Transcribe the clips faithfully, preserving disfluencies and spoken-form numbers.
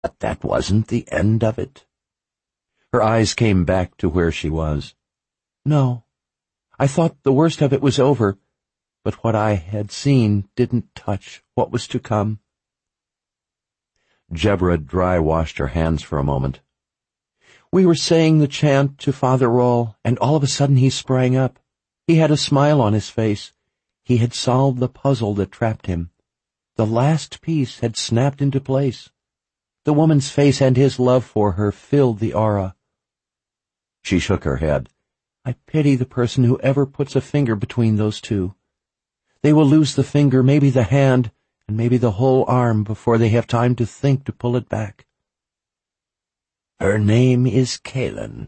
But that wasn't the end of it. Her eyes came back to where she was. No, I thought the worst of it was over, but what I had seen didn't touch what was to come. Jebra dry-washed her hands for a moment. We were saying the chant to Father Roll, and all of a sudden he sprang up. He had a smile on his face. He had solved the puzzle that trapped him. The last piece had snapped into place. The woman's face and his love for her filled the aura. She shook her head. I pity the person who ever puts a finger between those two. They will lose the finger, maybe the hand, and maybe the whole arm before they have time to think to pull it back. Her name is Kaylin,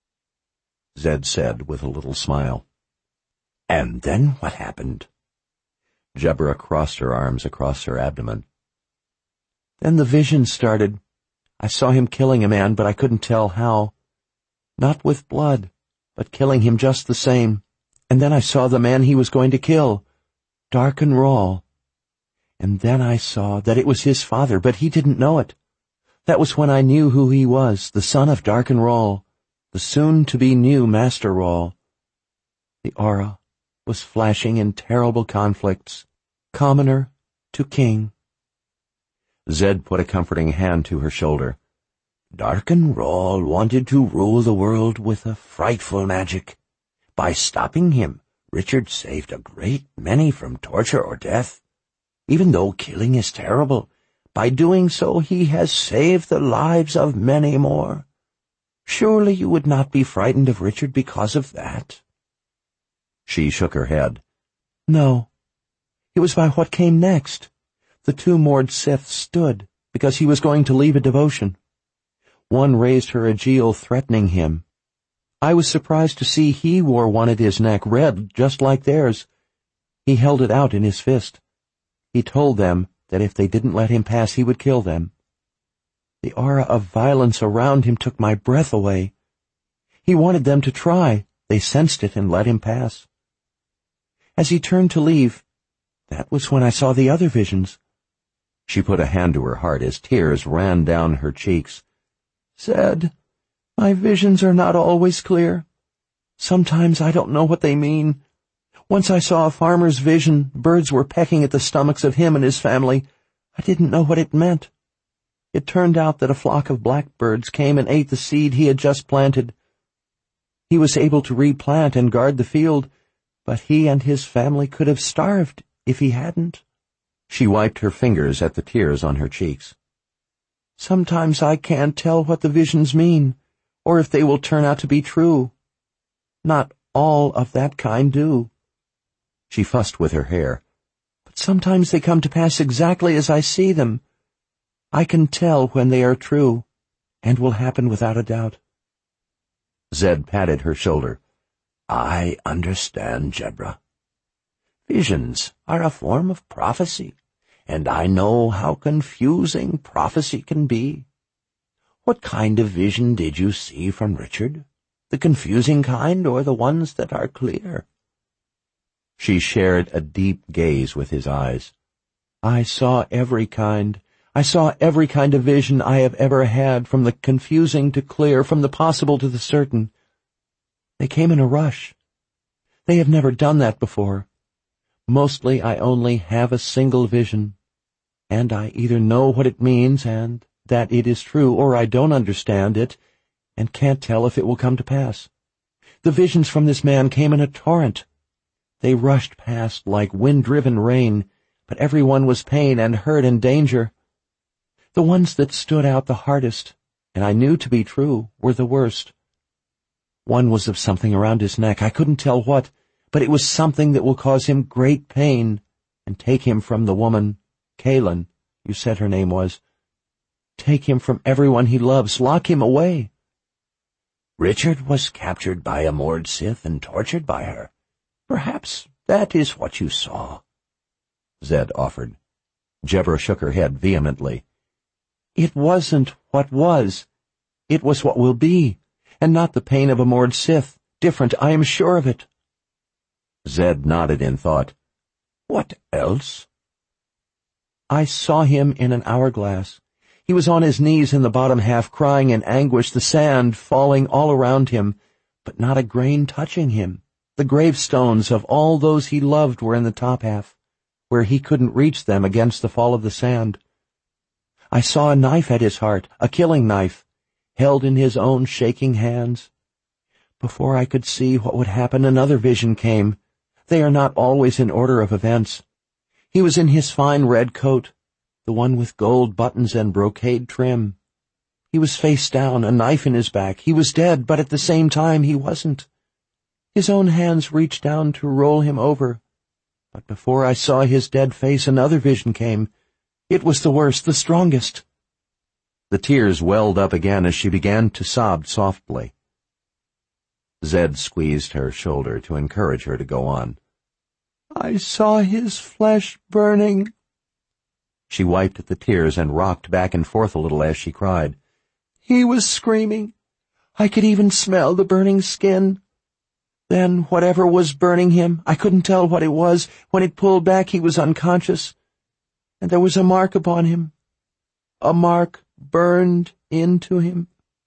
Zed said with a little smile. And then what happened? Jebra crossed her arms across her abdomen. Then the vision started. I saw him killing a man, but I couldn't tell how. Not with blood, but killing him just the same. And then I saw the man he was going to kill, Darken Rahl. And then I saw that it was his father, but he didn't know it. That was when I knew who he was, the son of Darken Rahl, the soon-to-be new Master Rahl. The aura was flashing in terrible conflicts, commoner to king. Zed put a comforting hand to her shoulder. Darken Rahl wanted to rule the world with a frightful magic. By stopping him, Richard saved a great many from torture or death. Even though killing is terrible, by doing so he has saved the lives of many more. Surely you would not be frightened of Richard because of that? She shook her head. No. It was by what came next. The two moored Siths stood, because he was going to leave a devotion. One raised her aegil threatening him. I was surprised to see he wore one at his neck, red, just like theirs. He held it out in his fist. He told them that if they didn't let him pass, he would kill them. The aura of violence around him took my breath away. He wanted them to try. They sensed it and let him pass. As he turned to leave, that was when I saw the other visions. She put a hand to her heart as tears ran down her cheeks. Zed, my visions are not always clear. Sometimes I don't know what they mean. Once I saw a farmer's vision. Birds were pecking at the stomachs of him and his family. I didn't know what it meant. It turned out that a flock of blackbirds came and ate the seed he had just planted. He was able to replant and guard the field, but he and his family could have starved if he hadn't. She wiped her fingers at the tears on her cheeks. Sometimes I can't tell what the visions mean, or if they will turn out to be true. Not all of that kind do. She fussed with her hair. But sometimes they come to pass exactly as I see them. I can tell when they are true, and will happen without a doubt. Zed patted her shoulder. I understand, Jebra. Visions are a form of prophecy, and I know how confusing prophecy can be. What kind of vision did you see from Richard? The confusing kind or the ones that are clear? She shared a deep gaze with his eyes. I saw every kind. I saw every kind of vision I have ever had, from the confusing to clear, from the possible to the certain. They came in a rush. They have never done that before. Mostly I only have a single vision, and I either know what it means and that it is true, or I don't understand it and can't tell if it will come to pass. The visions from this man came in a torrent. They rushed past like wind-driven rain, but every one was pain and hurt and danger. The ones that stood out the hardest, and I knew to be true, were the worst. One was of something around his neck. I couldn't tell what, but it was something that will cause him great pain and take him from the woman, Kaylin, you said her name was. Take him from everyone he loves, lock him away. Richard was captured by a moored Sith and tortured by her. Perhaps that is what you saw, Zed offered. Jebra shook her head vehemently. It wasn't what was. It was what will be, and not the pain of a moored Sith. Different, I am sure of it. Zed nodded in thought. What else? I saw him in an hourglass. He was on his knees in the bottom half, crying in anguish, the sand falling all around him, but not a grain touching him. The gravestones of all those he loved were in the top half, where he couldn't reach them against the fall of the sand. I saw a knife at his heart, a killing knife, held in his own shaking hands. Before I could see what would happen, another vision came. They are not always in order of events. He was in his fine red coat, the one with gold buttons and brocade trim. He was face down, a knife in his back. He was dead, but at the same time he wasn't. His own hands reached down to roll him over. But before I saw his dead face, another vision came. It was the worst, the strongest. The tears welled up again as she began to sob softly. Zed squeezed her shoulder to encourage her to go on. I saw his flesh burning. She wiped at the tears and rocked back and forth a little as she cried. He was screaming. I could even smell the burning skin. Then whatever was burning him, I couldn't tell what it was. When it pulled back, he was unconscious. And there was a mark upon him. A mark burned into him.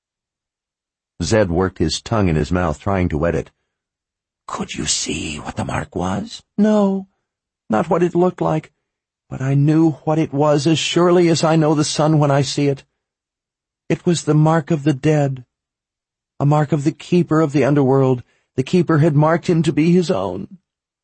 Zed worked his tongue in his mouth, trying to wet it. Could you see what the mark was? No, not what it looked like, but I knew what it was as surely as I know the sun when I see it. It was the mark of the dead, a mark of the keeper of the underworld. The keeper had marked him to be his own.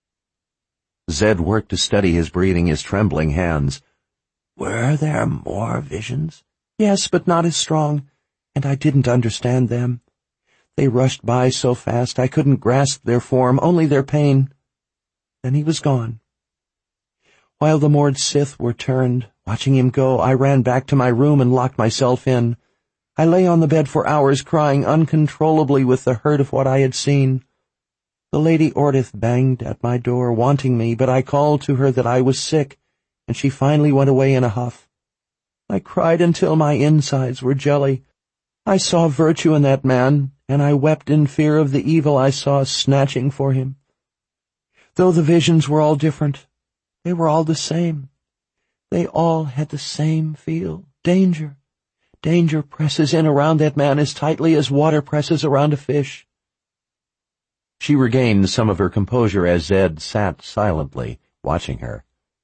Zed worked to steady his breathing, his trembling hands. Were there more visions? Yes, but not as strong, and I didn't understand them. They rushed by so fast I couldn't grasp their form, only their pain. Then he was gone. While the moored Sith were turned, watching him go, I ran back to my room and locked myself in. I lay on the bed for hours, crying uncontrollably with the hurt of what I had seen. The Lady Ordith banged at my door, wanting me, but I called to her that I was sick, and she finally went away in a huff. I cried until my insides were jelly. I saw virtue in that man, and I wept in fear of the evil I saw snatching for him. Though the visions were all different, they were all the same. They all had the same feel, danger. Danger presses in around that man as tightly as water presses around a fish. She regained some of her composure as Zed sat silently, watching her.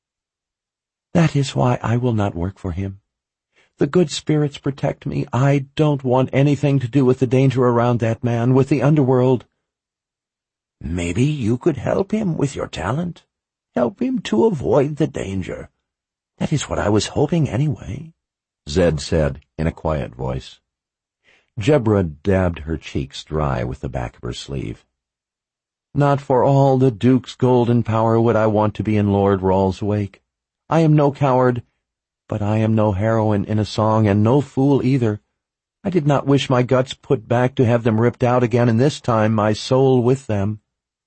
That is why I will not work for him. The good spirits protect me. I don't want anything to do with the danger around that man, with the underworld. Maybe you could help him with your talent. Help him to avoid the danger. That is what I was hoping anyway, Zed said in a quiet voice. Jebra dabbed her cheeks dry with the back of her sleeve. Not for all the Duke's golden power would I want to be in Lord Rawl's wake. I am no coward, but I am no heroine in a song, and no fool either. I did not wish my guts put back to have them ripped out again, and this time my soul with them.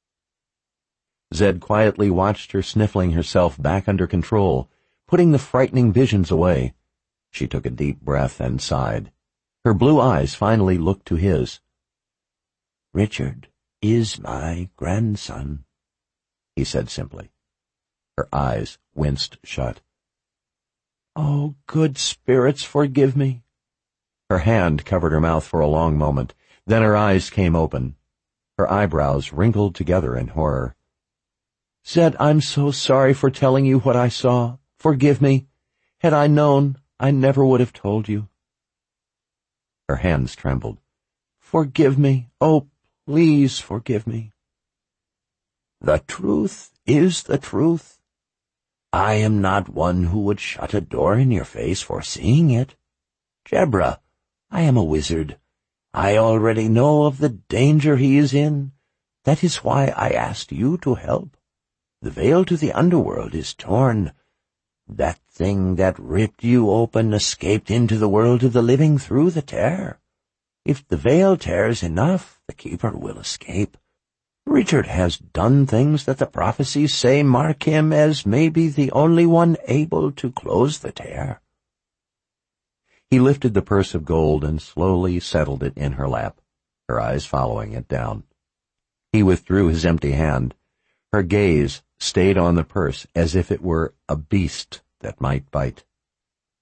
Zed quietly watched her sniffling herself back under control, putting the frightening visions away. She took a deep breath and sighed. Her blue eyes finally looked to his. Richard is my grandson, he said simply. Her eyes winced shut. Oh, good spirits, forgive me. Her hand covered her mouth for a long moment. Then her eyes came open. Her eyebrows wrinkled together in horror. Zed, I'm so sorry for telling you what I saw. Forgive me. Had I known, I never would have told you. Her hands trembled. Forgive me. Oh, please forgive me. The truth is the truth. I am not one who would shut a door in your face for seeing it. Jebra, I am a wizard. I already know of the danger he is in. That is why I asked you to help. The veil to the underworld is torn. That thing that ripped you open escaped into the world of the living through the tear. If the veil tears enough, the keeper will escape. Richard has done things that the prophecies say mark him as maybe the only one able to close the tear. He lifted the purse of gold and slowly settled it in her lap, her eyes following it down. He withdrew his empty hand. Her gaze stayed on the purse as if it were a beast that might bite.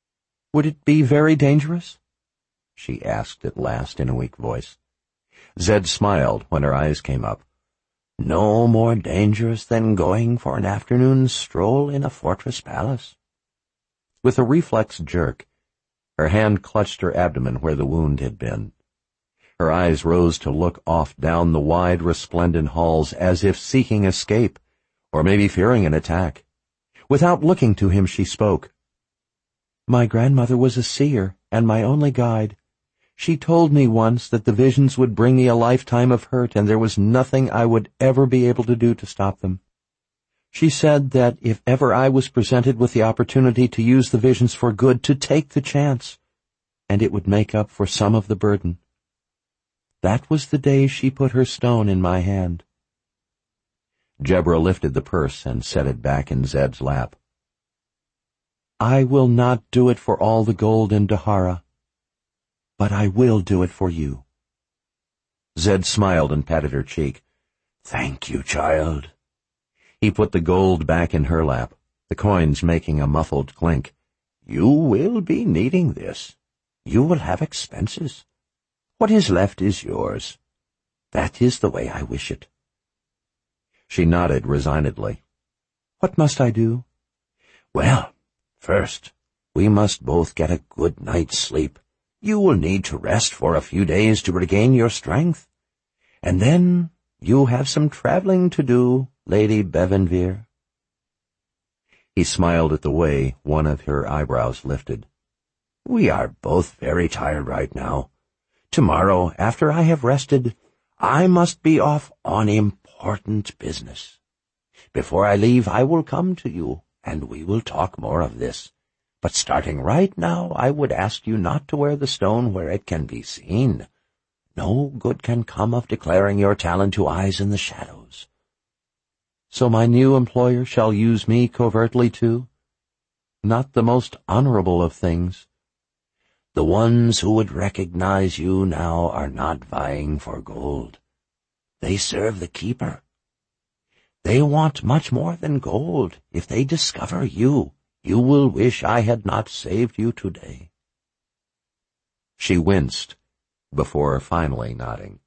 Would it be very dangerous?" she asked at last in a weak voice. Zed smiled when her eyes came up. "No more dangerous than going for an afternoon stroll in a fortress palace." With a reflex jerk, her hand clutched her abdomen where the wound had been. Her eyes rose to look off down the wide, resplendent halls as if seeking escape, or maybe fearing an attack. Without looking to him, she spoke. "My grandmother was a seer and my only guide. She told me once that the visions would bring me a lifetime of hurt and there was nothing I would ever be able to do to stop them. She said that if ever I was presented with the opportunity to use the visions for good, to take the chance, and it would make up for some of the burden. That was the day she put her stone in my hand." Jebra lifted the purse and set it back in Zed's lap. "I will not do it for all the gold in Dahara, but I will do it for you." Zed smiled and patted her cheek. "Thank you, child." He put the gold back in her lap, the coins making a muffled clink. "You will be needing this. You will have expenses. What is left is yours. That is the way I wish it." She nodded resignedly. "What must I do?" "Well, first, we must both get a good night's sleep. You will need to rest for a few days to regain your strength. And then you have some traveling to do, Lady Bevenvere." He smiled at the way one of her eyebrows lifted. "We are both very tired right now. Tomorrow, after I have rested, I must be off on important business. Before I leave, I will come to you, and we will talk more of this. But starting right now, I would ask you not to wear the stone where it can be seen. No good can come of declaring your talent to eyes in the shadows." "So my new employer shall use me covertly too? Not the most honorable of things." "The ones who would recognize you now are not vying for gold. They serve the keeper. They want much more than gold. If they discover you, you will wish I had not saved you today." She winced before finally nodding.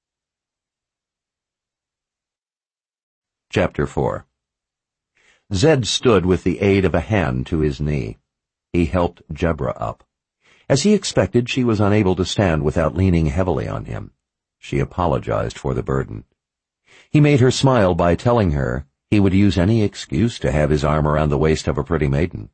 Chapter four. Zed stood with the aid of a hand to his knee. He helped Jebra up. As he expected, she was unable to stand without leaning heavily on him. She apologized for the burden. He made her smile by telling her he would use any excuse to have his arm around the waist of a pretty maiden.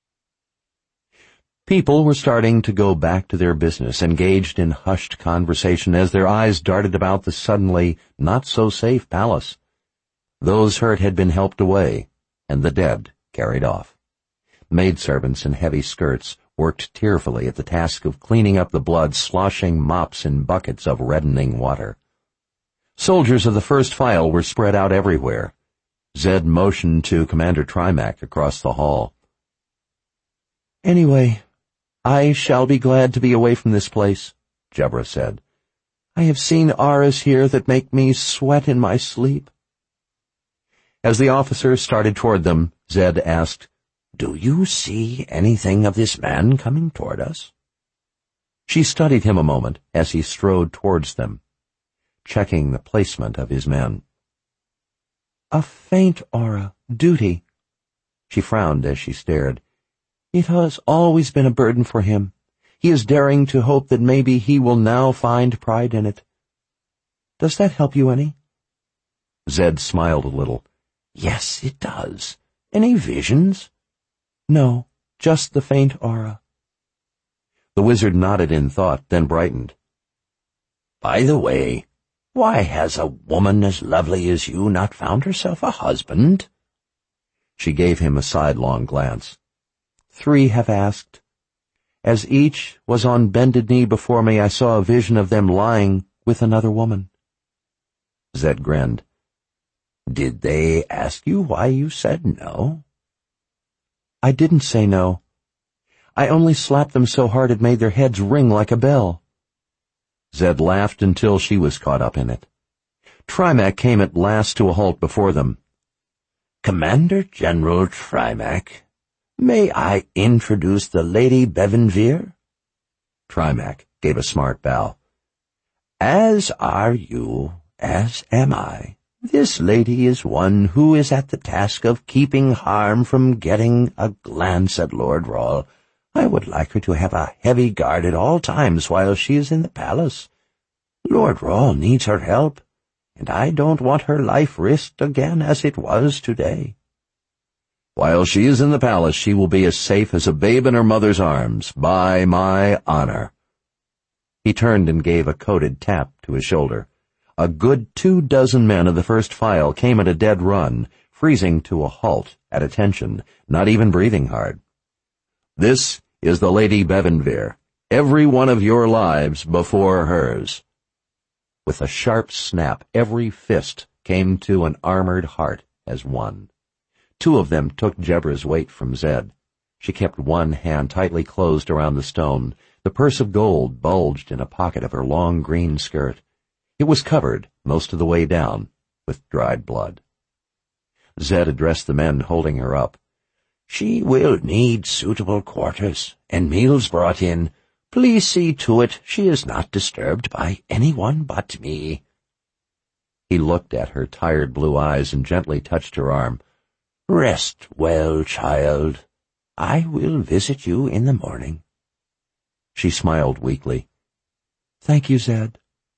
People were starting to go back to their business, engaged in hushed conversation as their eyes darted about the suddenly not-so-safe palace. Those hurt had been helped away, and the dead carried off. Maidservants in heavy skirts worked tearfully at the task of cleaning up the blood, sloshing mops in buckets of reddening water. Soldiers of the first file were spread out everywhere. Zed motioned to Commander Trimac across the hall. "Anyway, I shall be glad to be away from this place," Jebra said. "I have seen auras here that make me sweat in my sleep." As the officers started toward them, Zed asked, "Do you see anything of this man coming toward us?" She studied him a moment as he strode towards them, checking the placement of his men. "A faint aura, duty." She frowned as she stared. "It has always been a burden for him. He is daring to hope that maybe he will now find pride in it. Does that help you any?" Zed smiled a little. "Yes, it does. Any visions?" "No, just the faint aura." The wizard nodded in thought, then brightened. "By the way, why has a woman as lovely as you not found herself a husband?" She gave him a sidelong glance. "Three have asked. As each was on bended knee before me, I saw a vision of them lying with another woman." Zed grinned. "Did they ask you why you said no?" "I didn't say no. I only slapped them so hard it made their heads ring like a bell." Zed laughed until she was caught up in it. Trimac came at last to a halt before them. "Commander General Trimac, May I introduce the Lady Bevenvere?" Trimac gave a smart bow. "As are you, as am I. This lady is one who is at the task of keeping harm from getting a glance at Lord Rawle. I would like her to have a heavy guard at all times while she is in the palace. Lord Rawle needs her help, and I don't want her life risked again as it was today." "While she is in the palace, she will be as safe as a babe in her mother's arms, by my honor." He turned and gave a coated tap to his shoulder. A good two dozen men of the first file came at a dead run, freezing to a halt, at attention, not even breathing hard. "This is the Lady Bevenvere. Every one of your lives before hers." With a sharp snap, every fist came to an armored heart as one. Two of them took Jebra's weight from Zed. She kept one hand tightly closed around the stone. The purse of gold bulged in a pocket of her long green skirt. It was covered, most of the way down, with dried blood. Zed addressed the men holding her up. "She will need suitable quarters, and meals brought in. Please see to it she is not disturbed by anyone but me." He looked at her tired blue eyes and gently touched her arm. "Rest well, child. I will visit you in the morning." She smiled weakly. "Thank you, Zed."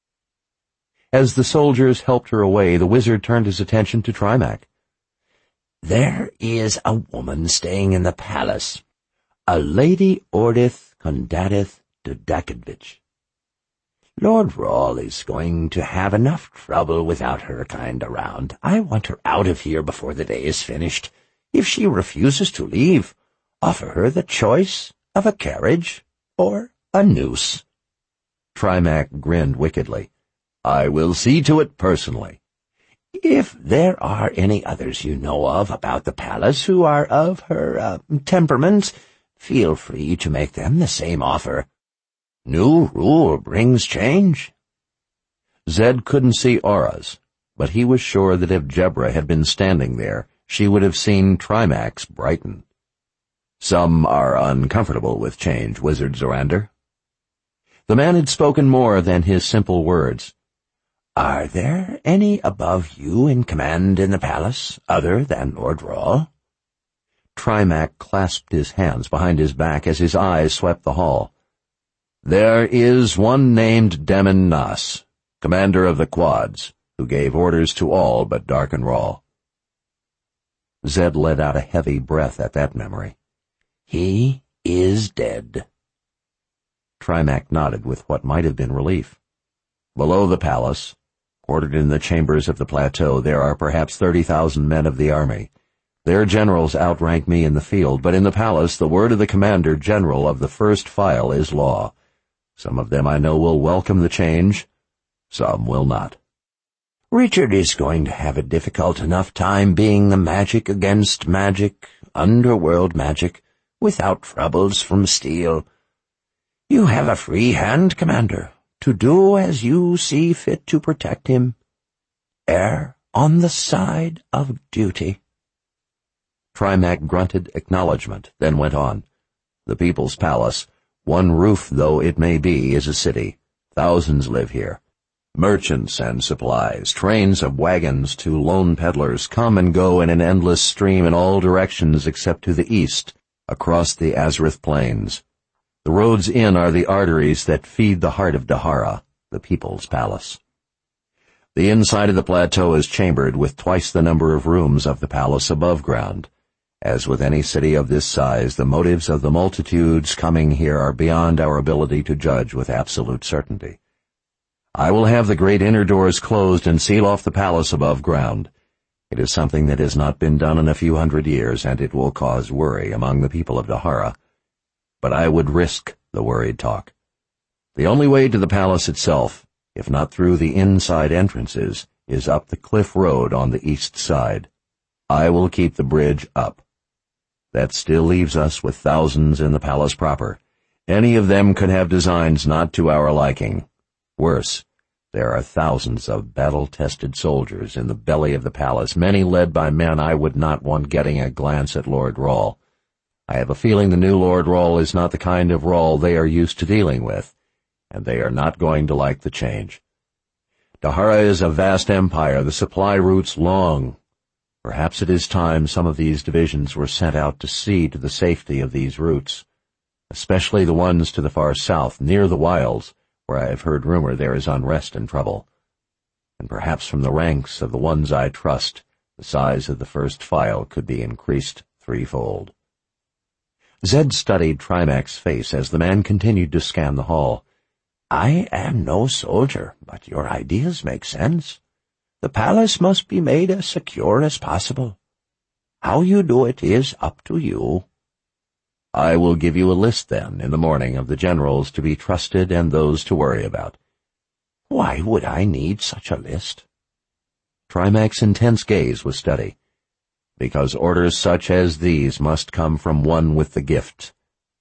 As the soldiers helped her away, the wizard turned his attention to Trimac. "There is a woman staying in the palace, a Lady Ordith Condatith Dodakadvich. Lord Rawle is going to have enough trouble without her kind around. I want her out of here before the day is finished. If she refuses to leave, offer her the choice of a carriage or a noose." Trimac grinned wickedly. "I will see to it personally." "If there are any others you know of about the palace who are of her uh, temperament, feel free to make them the same offer. New rule brings change." Zed couldn't see auras, but he was sure that if Jebra had been standing there, she would have seen Trimac's brighten. "Some are uncomfortable with change, Wizard Zorander." The man had spoken more than his simple words. "Are there any above you in command in the palace, other than Lord Rawle?" Trimac clasped his hands behind his back as his eyes swept the hall. "There is one named Demon Nas, commander of the Quads, who gave orders to all but Darken Rawle." Zed let out a heavy breath at that memory. "He is dead." Trimac nodded with what might have been relief. "Below the palace, quartered in the chambers of the plateau, there are perhaps thirty thousand men of the army. Their generals outrank me in the field, but in the palace the word of the commander-general of the first file is law. Some of them I know will welcome the change, some will not." "Richard is going to have a difficult enough time being the magic against magic, underworld magic, without troubles from steel. You have a free hand, Commander, to do as you see fit to protect him. Err on the side of duty." Trimac grunted acknowledgment, then went on. "The People's Palace, one roof though it may be, is a city. Thousands live here. Merchants and supplies, trains of wagons to lone peddlers come and go in an endless stream in all directions except to the east, across the Azrith Plains. The roads in are the arteries that feed the heart of Dahara, the People's Palace. The inside of the plateau is chambered with twice the number of rooms of the palace above ground. As with any city of this size, the motives of the multitudes coming here are beyond our ability to judge with absolute certainty. I will have the great inner doors closed and seal off the palace above ground. It is something that has not been done in a few hundred years, and it will cause worry among the people of Dahara. But I would risk the worried talk. The only way to the palace itself, if not through the inside entrances, is up the cliff road on the east side. I will keep the bridge up. That still leaves us with thousands in the palace proper. Any of them could have designs not to our liking. Worse, there are thousands of battle-tested soldiers in the belly of the palace, many led by men I would not want getting a glance at Lord Rawle. I have a feeling the new Lord Roll is not the kind of Roll they are used to dealing with, and they are not going to like the change. Dahara is a vast empire, the supply routes long. Perhaps it is time some of these divisions were sent out to see to the safety of these routes, especially the ones to the far south, near the wilds, where I have heard rumor there is unrest and trouble. And perhaps from the ranks of the ones I trust, the size of the first file could be increased threefold. Zed studied Trimac's face as the man continued to scan the hall. I am no soldier, but your ideas make sense. The palace must be made as secure as possible. How you do it is up to you. I will give you a list, then, in the morning of the generals to be trusted and those to worry about. Why would I need such a list? Trimac's intense gaze was steady. Because orders such as these must come from one with the gift.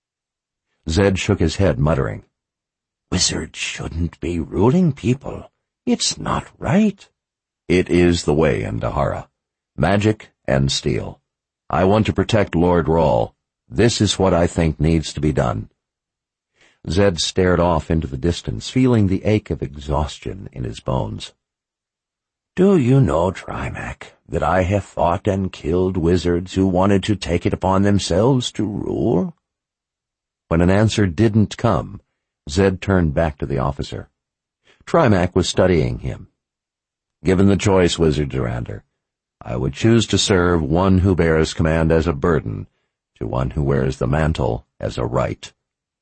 Zed shook his head, muttering, Wizards shouldn't be ruling people. It's not right. It is the way in Dahara. Magic and steel. I want to protect Lord Roll. This is what I think needs to be done. Zed stared off into the distance, feeling the ache of exhaustion in his bones. Do you know, Trimac, that I have fought and killed wizards who wanted to take it upon themselves to rule? When an answer didn't come, Zed turned back to the officer. Trimac was studying him. Given the choice, Wizard Zorander, I would choose to serve one who bears command as a burden to one who wears the mantle as a right.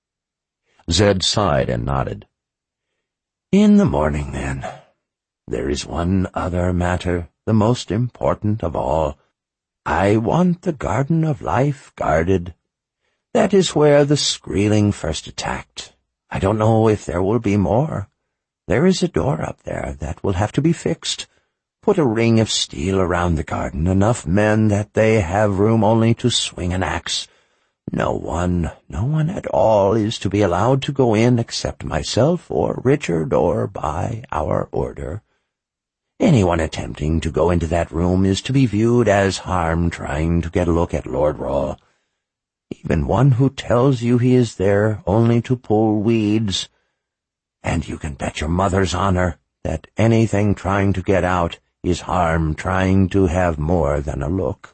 Zed sighed and nodded. In the morning, then. There is one other matter, the most important of all. I want the Garden of Life guarded. That is where the Skreeling first attacked. I don't know if there will be more. There is a door up there that will have to be fixed. Put a ring of steel around the garden, enough men that they have room only to swing an axe. No one, no one at all is to be allowed to go in except myself or Richard or by our order. Anyone attempting to go into that room is to be viewed as harm trying to get a look at Lord Roll. Even one who tells you he is there only to pull weeds. And you can bet your mother's honor that anything trying to get out is harm trying to have more than a look.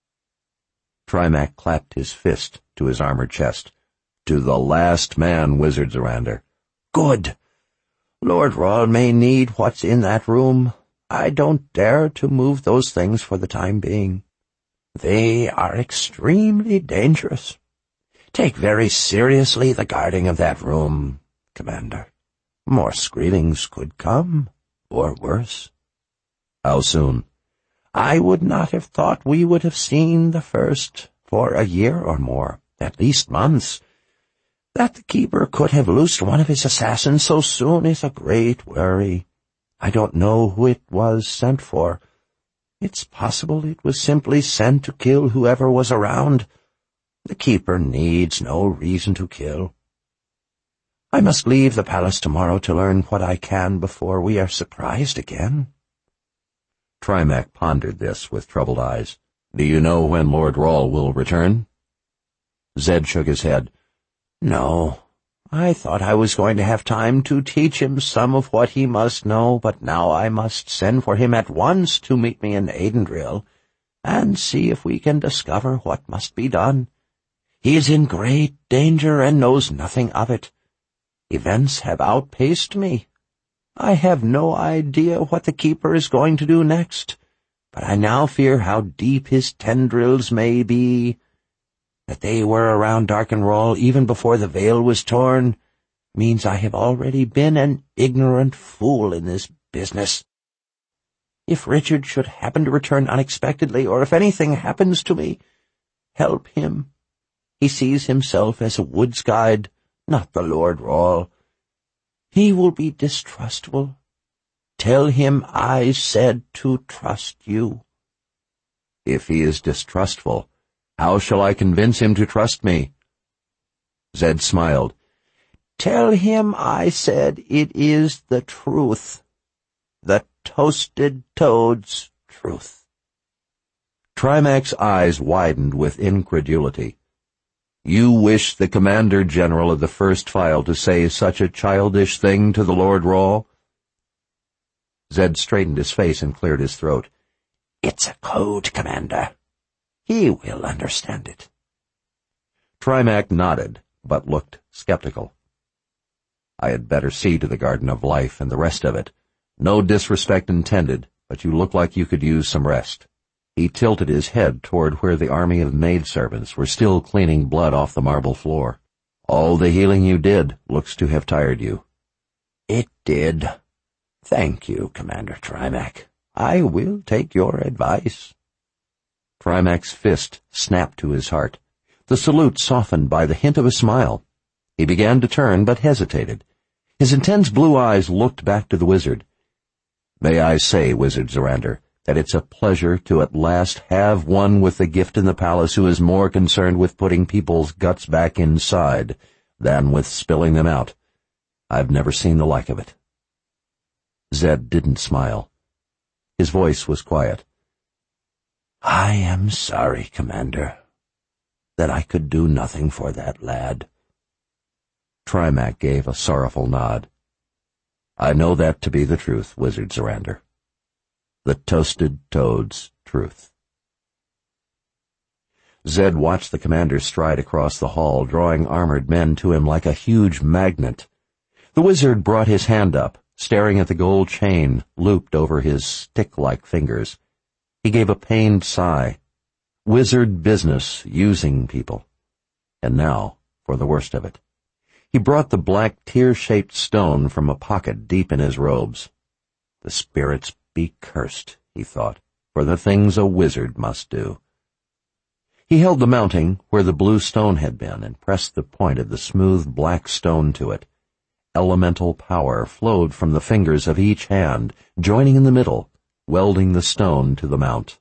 Trimac clapped his fist to his armored chest. To the last man, Wizard Zorander. Good. Lord Roll may need what's in that room. I don't dare to move those things for the time being. They are extremely dangerous. Take very seriously the guarding of that room, Commander. More Skreelings could come, or worse. How soon? I would not have thought we would have seen the first for a year or more, at least months. That the Keeper could have loosed one of his assassins so soon is a great worry. I don't know who it was sent for. It's possible it was simply sent to kill whoever was around. The Keeper needs no reason to kill. I must leave the palace tomorrow to learn what I can before we are surprised again. Trimac pondered this with troubled eyes. Do you know when Lord Roll will return? Zed shook his head. No. I thought I was going to have time to teach him some of what he must know, but now I must send for him at once to meet me in Aidendrill, and see if we can discover what must be done. He is in great danger and knows nothing of it. Events have outpaced me. I have no idea what the Keeper is going to do next, but I now fear how deep his tendrils may be. That they were around Darkenroll even before the veil was torn means I have already been an ignorant fool in this business. If Richard should happen to return unexpectedly, or if anything happens to me, help him. He sees himself as a woods guide, not the Lord Roll. He will be distrustful. Tell him I said to trust you. If he is distrustful, how shall I convince him to trust me? Zed smiled. Tell him I said it is the truth. The toasted toad's truth. Trimac's eyes widened with incredulity. You wish the Commander-General of the First File to say such a childish thing to the Lord Rawl?" Zed straightened his face and cleared his throat. "It's a code, Commander. He will understand it." Trimac nodded, but looked skeptical. "I had better see to the Garden of Life and the rest of it. No disrespect intended, but you look like you could use some rest." He tilted his head toward where the army of maidservants were still cleaning blood off the marble floor. "All the healing you did looks to have tired you." "It did. Thank you, Commander Trimac. I will take your advice." Trimac's fist snapped to his heart. The salute softened by the hint of a smile. He began to turn, but hesitated. His intense blue eyes looked back to the wizard. "May I say, Wizard Zorander, that it's a pleasure to at last have one with the gift in the palace who is more concerned with putting people's guts back inside than with spilling them out. I've never seen the like of it." Zed didn't smile. His voice was quiet. "I am sorry, Commander, that I could do nothing for that lad." Trimac gave a sorrowful nod. "I know that to be the truth, Wizard Zorander. The toasted toad's truth." Zed watched the commander stride across the hall, drawing armored men to him like a huge magnet. The wizard brought his hand up, staring at the gold chain looped over his stick-like fingers. He gave a pained sigh. Wizard business, using people. And now, for the worst of it. He brought the black tear-shaped stone from a pocket deep in his robes. The spirits be cursed, he thought, for the things a wizard must do. He held the mounting where the blue stone had been and pressed the point of the smooth black stone to it. Elemental power flowed from the fingers of each hand, joining in the middle, welding the stone to the mount.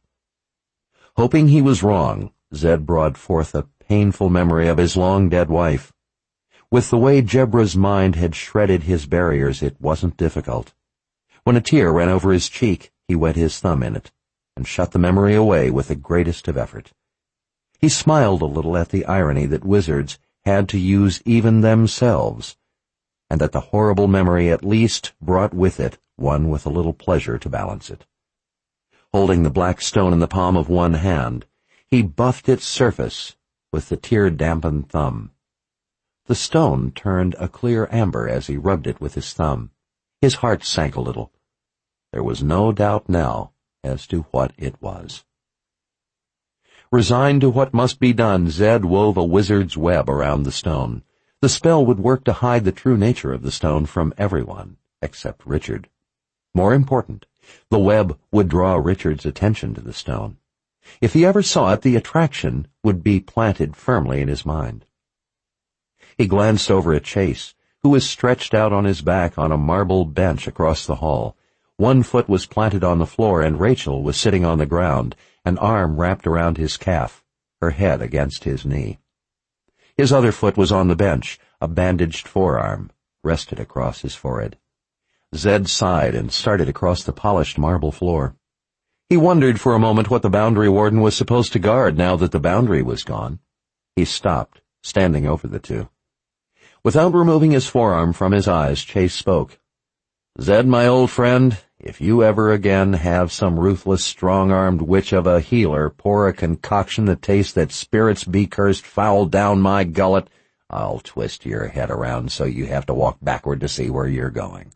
Hoping he was wrong, Zed brought forth a painful memory of his long-dead wife. With the way Jebra's mind had shredded his barriers, it wasn't difficult. When a tear ran over his cheek, he wet his thumb in it, and shut the memory away with the greatest of effort. He smiled a little at the irony that wizards had to use even themselves, and that the horrible memory at least brought with it one with a little pleasure to balance it. Holding the black stone in the palm of one hand, he buffed its surface with the tear-dampened thumb. The stone turned a clear amber as he rubbed it with his thumb. His heart sank a little. There was no doubt now as to what it was. Resigned to what must be done, Zed wove a wizard's web around the stone. The spell would work to hide the true nature of the stone from everyone, except Richard. More important, the web would draw Richard's attention to the stone. If he ever saw it, the attraction would be planted firmly in his mind. He glanced over at Chase, who was stretched out on his back on a marble bench across the hall. One foot was planted on the floor, and Rachel was sitting on the ground, an arm wrapped around his calf, her head against his knee. His other foot was on the bench, a bandaged forearm rested across his forehead. Zed sighed and started across the polished marble floor. He wondered for a moment what the boundary warden was supposed to guard now that the boundary was gone. He stopped, standing over the two. Without removing his forearm from his eyes, Chase spoke. "Zed, my old friend, if you ever again have some ruthless, strong-armed witch of a healer pour a concoction that tastes that spirits be cursed foul down my gullet, I'll twist your head around so you have to walk backward to see where you're going."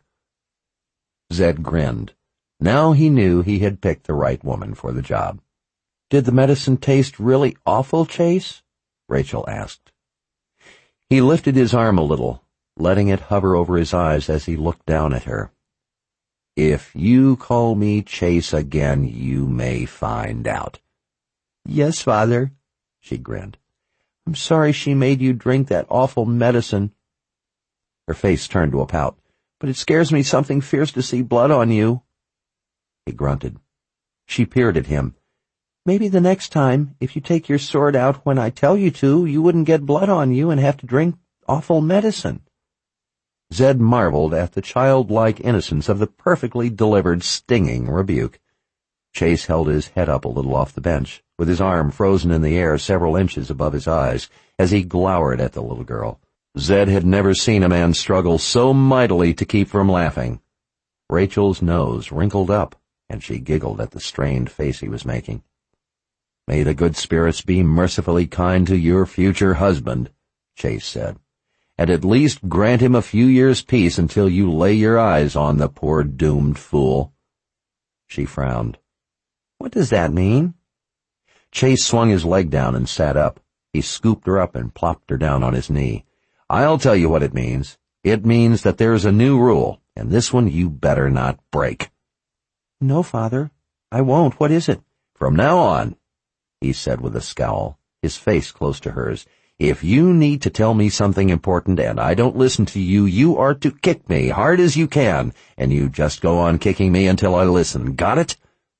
Zed grinned. Now he knew he had picked the right woman for the job. "Did the medicine taste really awful, Chase?" Rachel asked. He lifted his arm a little, letting it hover over his eyes as he looked down at her. "If you call me Chase again, you may find out." "Yes, Father," she grinned. "I'm sorry she made you drink that awful medicine." Her face turned to a pout. "But it scares me something fierce to see blood on you." He grunted. She peered at him. "Maybe the next time, if you take your sword out when I tell you to, you wouldn't get blood on you and have to drink awful medicine." Zed marveled at the childlike innocence of the perfectly delivered, stinging rebuke. Chase held his head up a little off the bench, with his arm frozen in the air several inches above his eyes as he glowered at the little girl. Zed had never seen a man struggle so mightily to keep from laughing. Rachel's nose wrinkled up, and she giggled at the strained face he was making. "May the good spirits be mercifully kind to your future husband," Chase said, "and at least grant him a few years' peace until you lay your eyes on the poor doomed fool." She frowned. "What does that mean?" Chase swung his leg down and sat up. He scooped her up and plopped her down on his knee. "I'll tell you what it means. It means that there's a new rule, and this one you better not break." "No, Father, I won't. What is it?" "From now on," he said with a scowl, his face close to hers, "if you need to tell me something important and I don't listen to you, you are to kick me hard as you can, and you just go on kicking me until I listen. Got it?"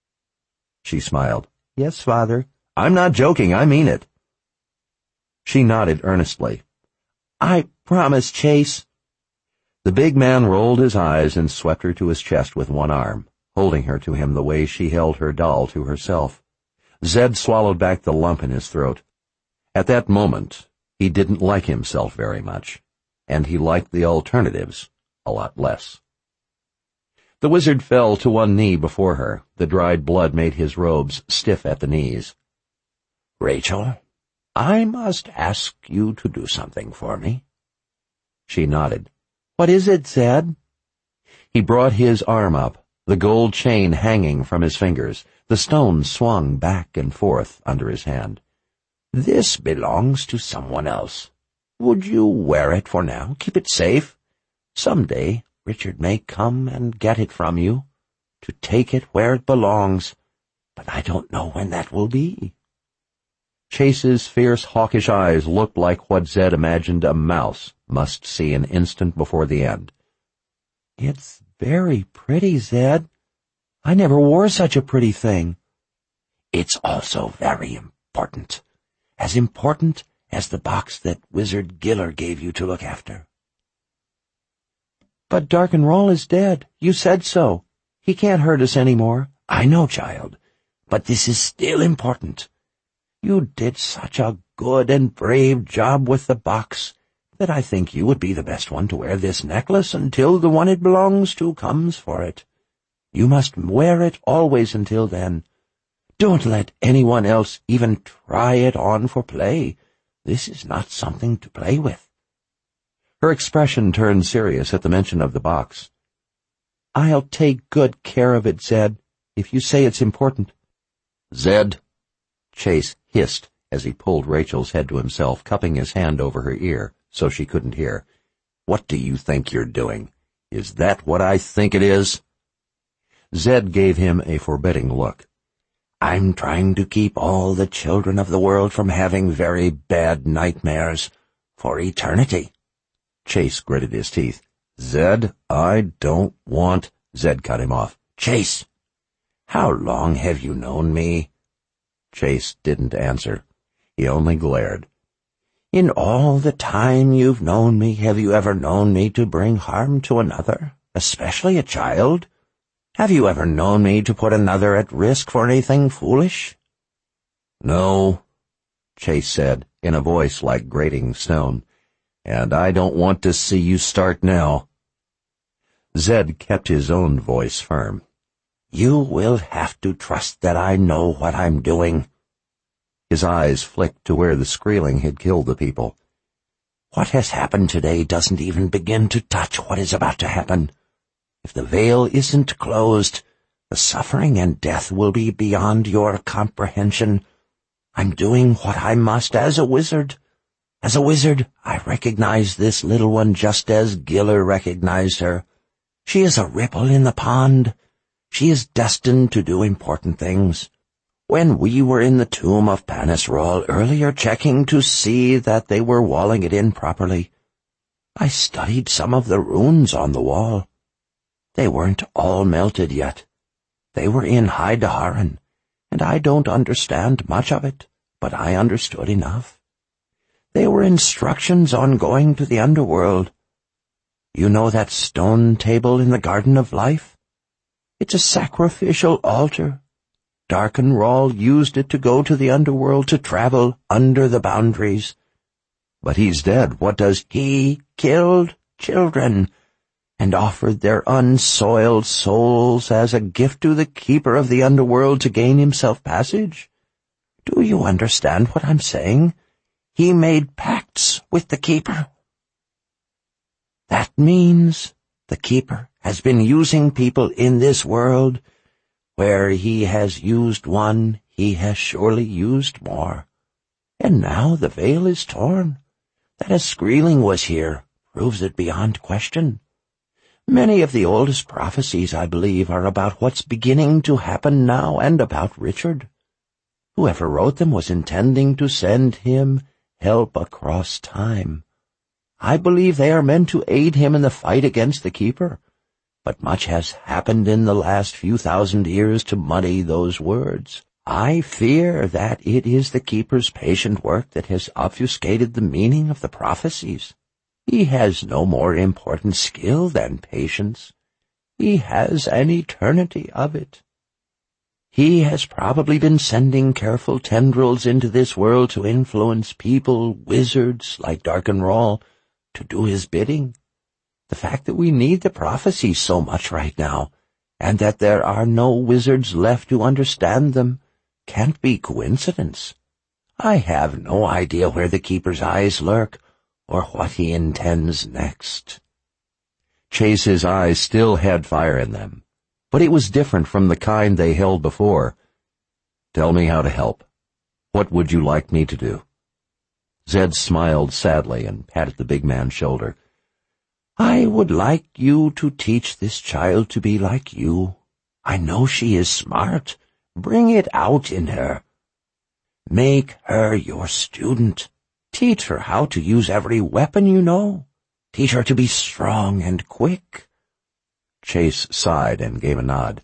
She smiled. "Yes, Father." "I'm not joking. I mean it." She nodded earnestly. "I promise, Chase." The big man rolled his eyes and swept her to his chest with one arm, holding her to him the way she held her doll to herself. Zed swallowed back the lump in his throat. At that moment, he didn't like himself very much, and he liked the alternatives a lot less. The wizard fell to one knee before her. The dried blood made his robes stiff at the knees. "Rachel, I must ask you to do something for me." She nodded. "What is it, Zed?" He brought his arm up, the gold chain hanging from his fingers. The stone swung back and forth under his hand. "This belongs to someone else. Would you wear it for now? Keep it safe. Some day Richard may come and get it from you, to take it where it belongs, but I don't know when that will be." Chase's fierce, hawkish eyes looked like what Zed imagined a mouse must see an instant before the end. "It's very pretty, Zed. I never wore such a pretty thing." "It's also very important. As important as the box that Wizard Giller gave you to look after." "But Darkenroll is dead. You said so. He can't hurt us any more." "I know, child, but this is still important. You did such a good and brave job with the box that I think you would be the best one to wear this necklace until the one it belongs to comes for it. You must wear it always until then. Don't let anyone else even try it on for play. This is not something to play with." Her expression turned serious at the mention of the box. "I'll take good care of it, Zed, if you say it's important." "Zed," Chase hissed as he pulled Rachel's head to himself, cupping his hand over her ear so she couldn't hear. "What do you think you're doing? Is that what I think it is?" Zed gave him a forbidding look. "I'm trying to keep all the children of the world from having very bad nightmares for eternity." Chase gritted his teeth. "Zed, I don't want—" Zed cut him off. "Chase, how long have you known me?" Chase didn't answer. He only glared. "In all the time you've known me, have you ever known me to bring harm to another, especially a child? Have you ever known me to put another at risk for anything foolish?" "No," Chase said, in a voice like grating stone, "and I don't want to see you start now." Zed kept his own voice firm. "You will have to trust that I know what I'm doing." His eyes flicked to where the squealing had killed the people. "What has happened today doesn't even begin to touch what is about to happen. If the veil isn't closed, the suffering and death will be beyond your comprehension. I'm doing what I must as a wizard. As a wizard, I recognize this little one just as Giller recognized her. She is a ripple in the pond. She is destined to do important things. When we were in the tomb of Panisroll earlier checking to see that they were walling it in properly, I studied some of the runes on the wall. They weren't all melted yet. They were in High Daharan, and I don't understand much of it, but I understood enough. They were instructions on going to the underworld. You know that stone table in the Garden of Life? It's a sacrificial altar. Darkenrall used it to go to the underworld, to travel under the boundaries. But he's dead. What does... He killed children and offered their unsoiled souls as a gift to the keeper of the underworld to gain himself passage. Do you understand what I'm saying? He made pacts with the keeper. That means the keeper has been using people in this world. Where he has used one, he has surely used more. And now the veil is torn. That a Skreeling was here proves it beyond question. Many of the oldest prophecies, I believe, are about what's beginning to happen now and about Richard. Whoever wrote them was intending to send him help across time. I believe they are meant to aid him in the fight against the Keeper, but much has happened in the last few thousand years to muddy those words. I fear that it is the Keeper's patient work that has obfuscated the meaning of the prophecies. He has no more important skill than patience. He has an eternity of it. He has probably been sending careful tendrils into this world to influence people, wizards like Darkenrall, to do his bidding. The fact that we need the prophecies so much right now, and that there are no wizards left to understand them, can't be coincidence. I have no idea where the Keeper's eyes lurk, or what he intends next. Chase's eyes still had fire in them, but it was different from the kind they held before. Tell me how to help. What would you like me to do? Zed smiled sadly and patted the big man's shoulder. I would like you to teach this child to be like you. I know she is smart. Bring it out in her. Make her your student. Teach her how to use every weapon you know. Teach her to be strong and quick. Chase sighed and gave a nod.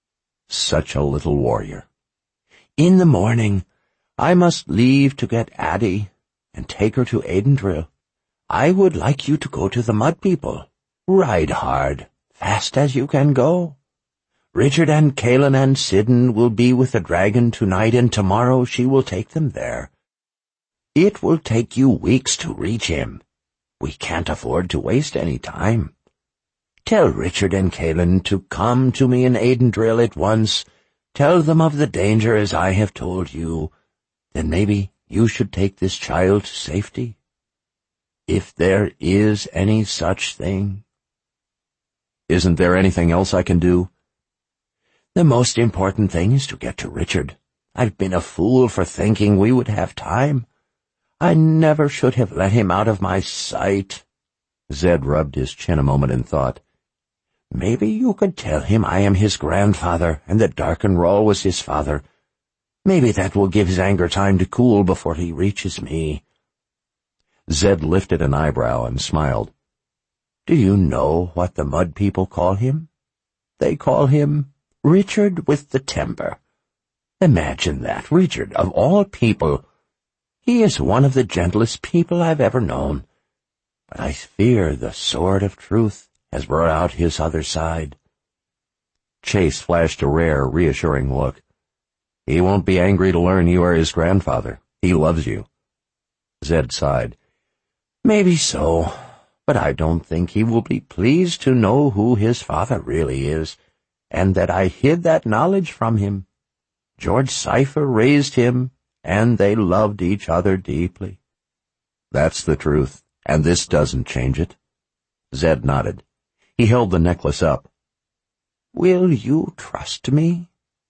Such a little warrior. In the morning, I must leave to get Addie and take her to Aidendrill. I would like you to go to the Mud People. Ride hard, fast as you can go. Richard and Kaelin and Sidon will be with the dragon tonight, and tomorrow she will take them there. It will take you weeks to reach him. We can't afford to waste any time. Tell Richard and Kaelin to come to me in Aidendrill at once. Tell them of the danger as I have told you. Then maybe you should take this child to safety. If there is any such thing. Isn't there anything else I can do? The most important thing is to get to Richard. I've been a fool for thinking we would have time. I never should have let him out of my sight. Zed rubbed his chin a moment in thought. Maybe you could tell him I am his grandfather and that Darkenrall was his father. Maybe that will give his anger time to cool before he reaches me. Zed lifted an eyebrow and smiled. Do you know what the Mud People call him? They call him Richard with the Temper. Imagine that, Richard, of all people. He is one of the gentlest people I've ever known. But I fear the sword of truth has brought out his other side. Chase flashed a rare, reassuring look. He won't be angry to learn you are his grandfather. He loves you. Zed sighed. Maybe so, but I don't think he will be pleased to know who his father really is, and that I hid that knowledge from him. George Cypher raised him, and they loved each other deeply. That's the truth, and this doesn't change it. Zed nodded. He held the necklace up. Will you trust me?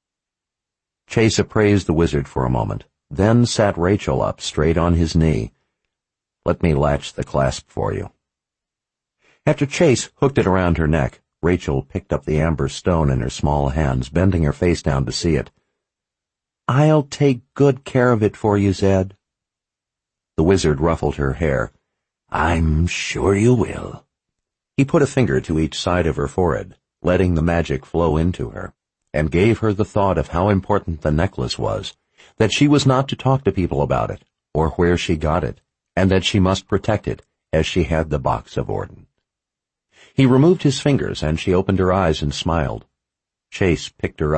Chase appraised the wizard for a moment, then sat Rachel up straight on his knee. Let me latch the clasp for you. After Chase hooked it around her neck, Rachel picked up the amber stone in her small hands, bending her face down to see it. I'll take good care of it for you, Zed. The wizard ruffled her hair. I'm sure you will. He put a finger to each side of her forehead, letting the magic flow into her, and gave her the thought of how important the necklace was, that she was not to talk to people about it, or where she got it, and that she must protect it as she had the box of Orden. He removed his fingers, and she opened her eyes and smiled. Chase picked her up,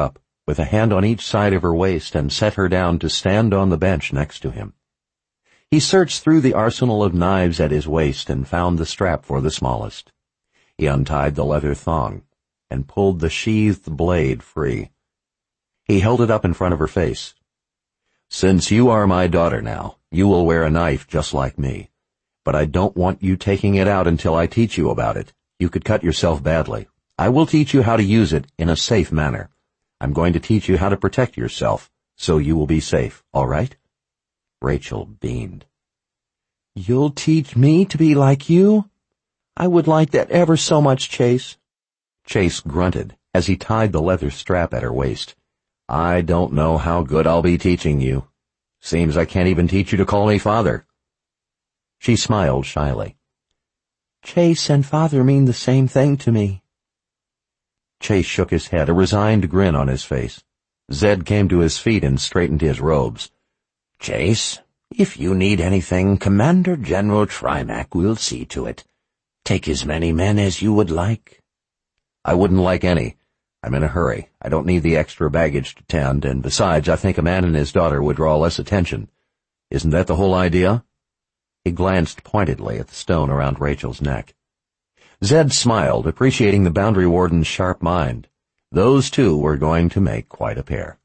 with a hand on each side of her waist, and set her down to stand on the bench next to him. He searched through the arsenal of knives at his waist and found the strap for the smallest. He untied the leather thong and pulled the sheathed blade free. He held it up in front of her face. "Since you are my daughter now, you will wear a knife just like me. But I don't want you taking it out until I teach you about it. You could cut yourself badly. I will teach you how to use it in a safe manner. I'm going to teach you how to protect yourself, so you will be safe, all right?" Rachel beamed. "You'll teach me to be like you? I would like that ever so much, Chase." Chase grunted as he tied the leather strap at her waist. "I don't know how good I'll be teaching you. Seems I can't even teach you to call me father." She smiled shyly. "Chase and father mean the same thing to me." Chase shook his head, a resigned grin on his face. Zed came to his feet and straightened his robes. "Chase, if you need anything, Commander General Trimac will see to it. Take as many men as you would like." "I wouldn't like any. I'm in a hurry. I don't need the extra baggage to tend, and besides, I think a man and his daughter would draw less attention. Isn't that the whole idea?" He glanced pointedly at the stone around Rachel's neck. Zed smiled, appreciating the boundary warden's sharp mind. Those two were going to make quite a pair.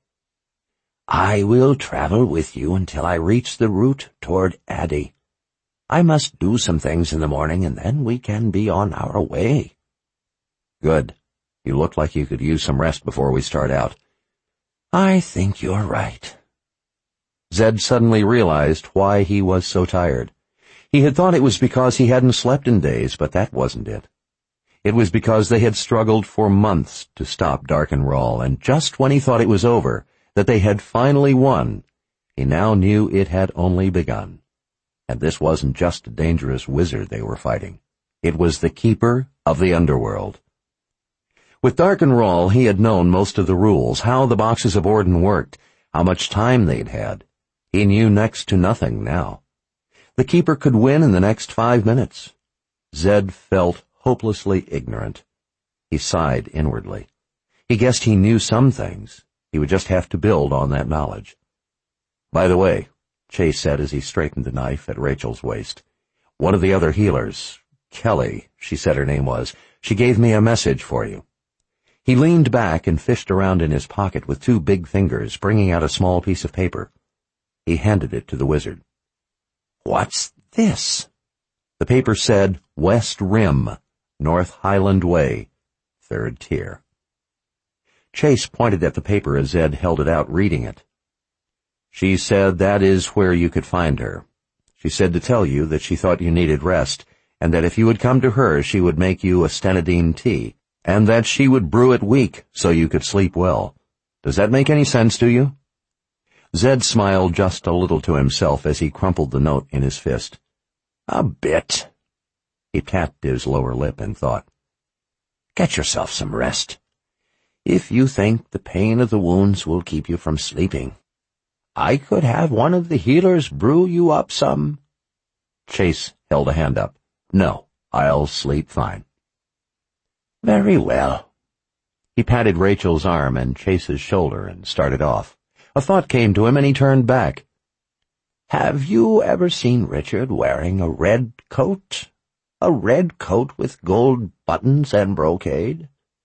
"I will travel with you until I reach the route toward Addy. I must do some things in the morning, and then we can be on our way." "Good. You look like you could use some rest before we start out." "I think you're right." Zed suddenly realized why he was so tired. He had thought it was because he hadn't slept in days, but that wasn't it. It was because they had struggled for months to stop Darkenrall, and just when he thought it was over, that they had finally won, he now knew it had only begun. And this wasn't just a dangerous wizard they were fighting. It was the keeper of the underworld. With Darkenrall, he had known most of the rules, how the boxes of Orden worked, how much time they'd had. He knew next to nothing now. The keeper could win in the next five minutes. Zed felt hopelessly ignorant. He sighed inwardly. He guessed he knew some things. He would just have to build on that knowledge. "By the way," Chase said as he straightened the knife at Rachel's waist, "one of the other healers, Kelly, she said her name was, she gave me a message for you." He leaned back and fished around in his pocket with two big fingers, bringing out a small piece of paper. He handed it to the wizard. "What's this?" The paper said, "West Rim, North Highland Way, third tier." Chase pointed at the paper as Zed held it out, reading it. "She said that is where you could find her. She said to tell you that she thought you needed rest, and that if you would come to her she would make you a stenadine tea, and that she would brew it weak so you could sleep well. Does that make any sense to you?" Zed smiled just a little to himself as he crumpled the note in his fist. "A bit." He tapped his lower lip in thought. "Get yourself some rest. If you think the pain of the wounds will keep you from sleeping, I could have one of the healers brew you up some." Chase held a hand up. "No, I'll sleep fine." "Very well." He patted Rachel's arm and Chase's shoulder and started off. A thought came to him and he turned back. "Have you ever seen Richard wearing a red coat? A red coat with gold buttons and brocade?"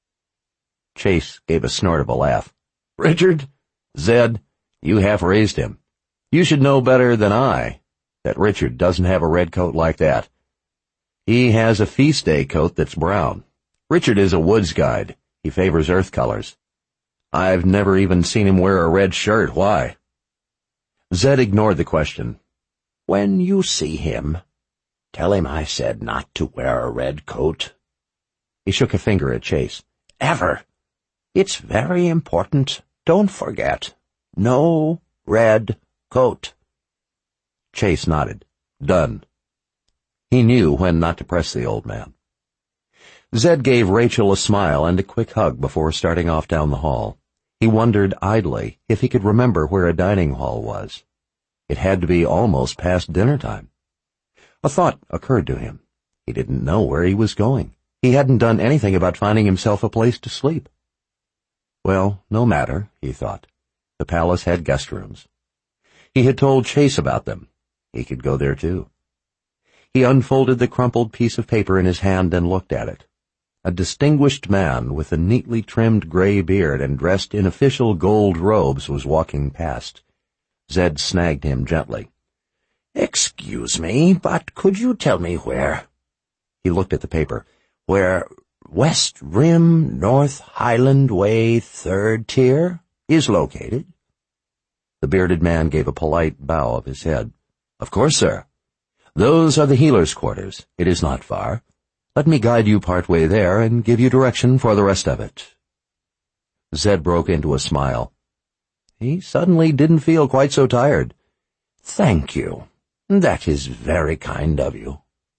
Chase gave a snort of a laugh. "Richard? Zed, you half raised him. You should know better than I that Richard doesn't have a red coat like that. He has a feast day coat that's brown. Richard is a woods guide. He favors earth colors. I've never even seen him wear a red shirt. Why?" Zed ignored the question. "When you see him, tell him I said not to wear a red coat." He shook a finger at Chase. "Ever. It's very important. Don't forget. No red coat." Chase nodded. Done. He knew when not to press the old man. Zed gave Rachel a smile and a quick hug before starting off down the hall. He wondered idly if he could remember where a dining hall was. It had to be almost past dinner time. A thought occurred to him. He didn't know where he was going. He hadn't done anything about finding himself a place to sleep. Well, no matter, he thought. The palace had guest rooms. He had told Chase about them. He could go there too. He unfolded the crumpled piece of paper in his hand and looked at it. A distinguished man with a neatly trimmed gray beard and dressed in official gold robes was walking past. Zed snagged him gently. "Excuse me, but could you tell me where?" He looked at the paper. "Where West Rim, North Highland Way, third tier is located?" The bearded man gave a polite bow of his head. "Of course, sir. Those are the healers' quarters. It is not far. Let me guide you part way there and give you direction for the rest of it." Zed broke into a smile. He suddenly didn't feel quite so tired. "Thank you. That is very kind of you."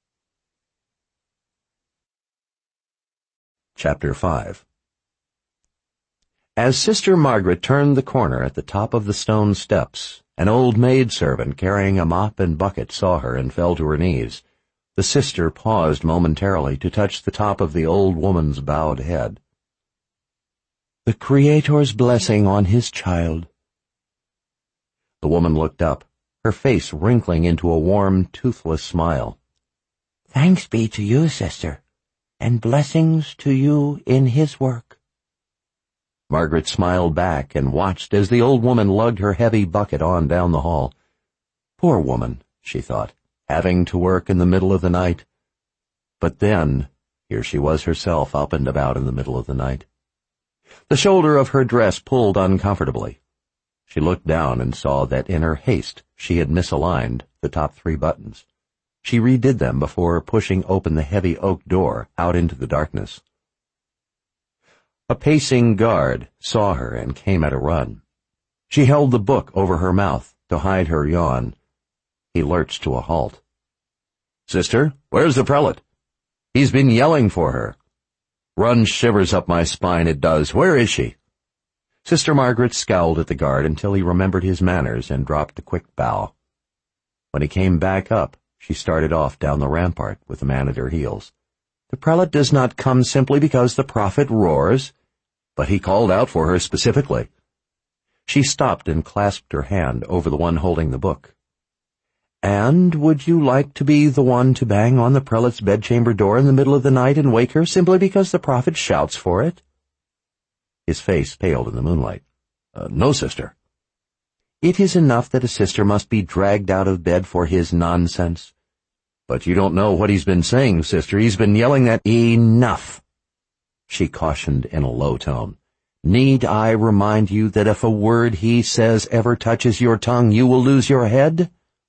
Chapter five. As Sister Margaret turned the corner at the top of the stone steps, an old maidservant carrying a mop and bucket saw her and fell to her knees. The sister paused momentarily to touch the top of the old woman's bowed head. "The Creator's blessing on his child." The woman looked up, her face wrinkling into a warm, toothless smile. "Thanks be to you, sister, and blessings to you in his work." Margaret smiled back and watched as the old woman lugged her heavy bucket on down the hall. Poor woman, she thought, having to work in the middle of the night. But then, here she was herself up and about in the middle of the night. The shoulder of her dress pulled uncomfortably. She looked down and saw that in her haste she had misaligned the top three buttons. She redid them before pushing open the heavy oak door out into the darkness. A pacing guard saw her and came at a run. She held the book over her mouth to hide her yawn. He lurched to a halt. "Sister, where's the prelate? He's been yelling for her. Runs shivers up my spine, it does. Where is she?" Sister Margaret scowled at the guard until he remembered his manners and dropped a quick bow. When he came back up, she started off down the rampart with the man at her heels. "The prelate does not come simply because the prophet roars, but he called out for her specifically." She stopped and clasped her hand over the one holding the book. "And would you like to be the one to bang on the prelate's bedchamber door in the middle of the night and wake her simply because the prophet shouts for it?" His face paled in the moonlight. Uh, "No, sister." "It is enough that a sister must be dragged out of bed for his nonsense." "But you don't know what he's been saying, sister. He's been yelling that—" "Enough," she cautioned in a low tone. "Need I remind you that if a word he says ever touches your tongue, you will lose your head?"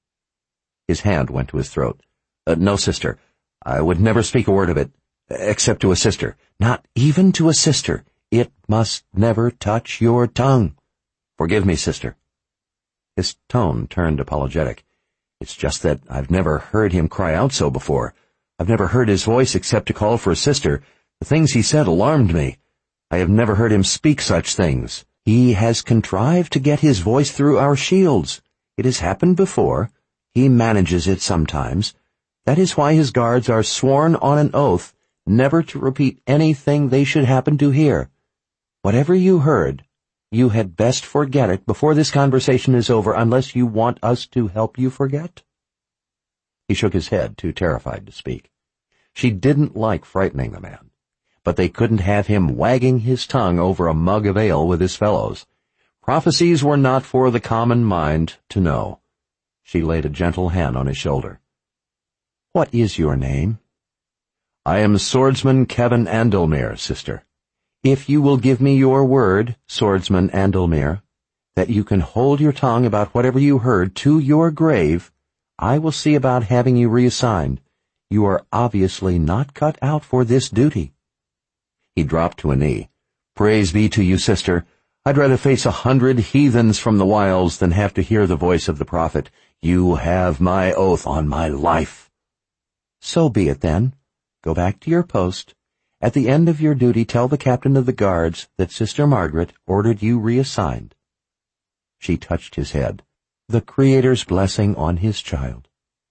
His hand went to his throat. Uh, "No, sister. I would never speak a word of it, except to a sister. Not even to a sister. It must never touch your tongue. Forgive me, sister." His tone turned apologetic. "It's just that I've never heard him cry out so before. I've never heard his voice except to call for a sister. The things he said alarmed me. I have never heard him speak such things. He has contrived to get his voice through our shields. It has happened before. He manages it sometimes. That is why his guards are sworn on an oath never to repeat anything they should happen to hear. Whatever you heard, you had best forget it before this conversation is over, unless you want us to help you forget." He shook his head, too terrified to speak. She didn't like frightening the man, but they couldn't have him wagging his tongue over a mug of ale with his fellows. Prophecies were not for the common mind to know. She laid a gentle hand on his shoulder. "What is your name?" "I am Swordsman Kevin Andelmere, sister." "If you will give me your word, Swordsman Andelmere, that you can hold your tongue about whatever you heard to your grave, I will see about having you reassigned. You are obviously not cut out for this duty." He dropped to a knee. "Praise be to you, sister. I'd rather face a hundred heathens from the wilds than have to hear the voice of the prophet. You have my oath on my life." "So be it, then. Go back to your post. At the end of your duty, tell the captain of the guards that Sister Margaret ordered you reassigned." She touched his head. "The Creator's blessing on his child."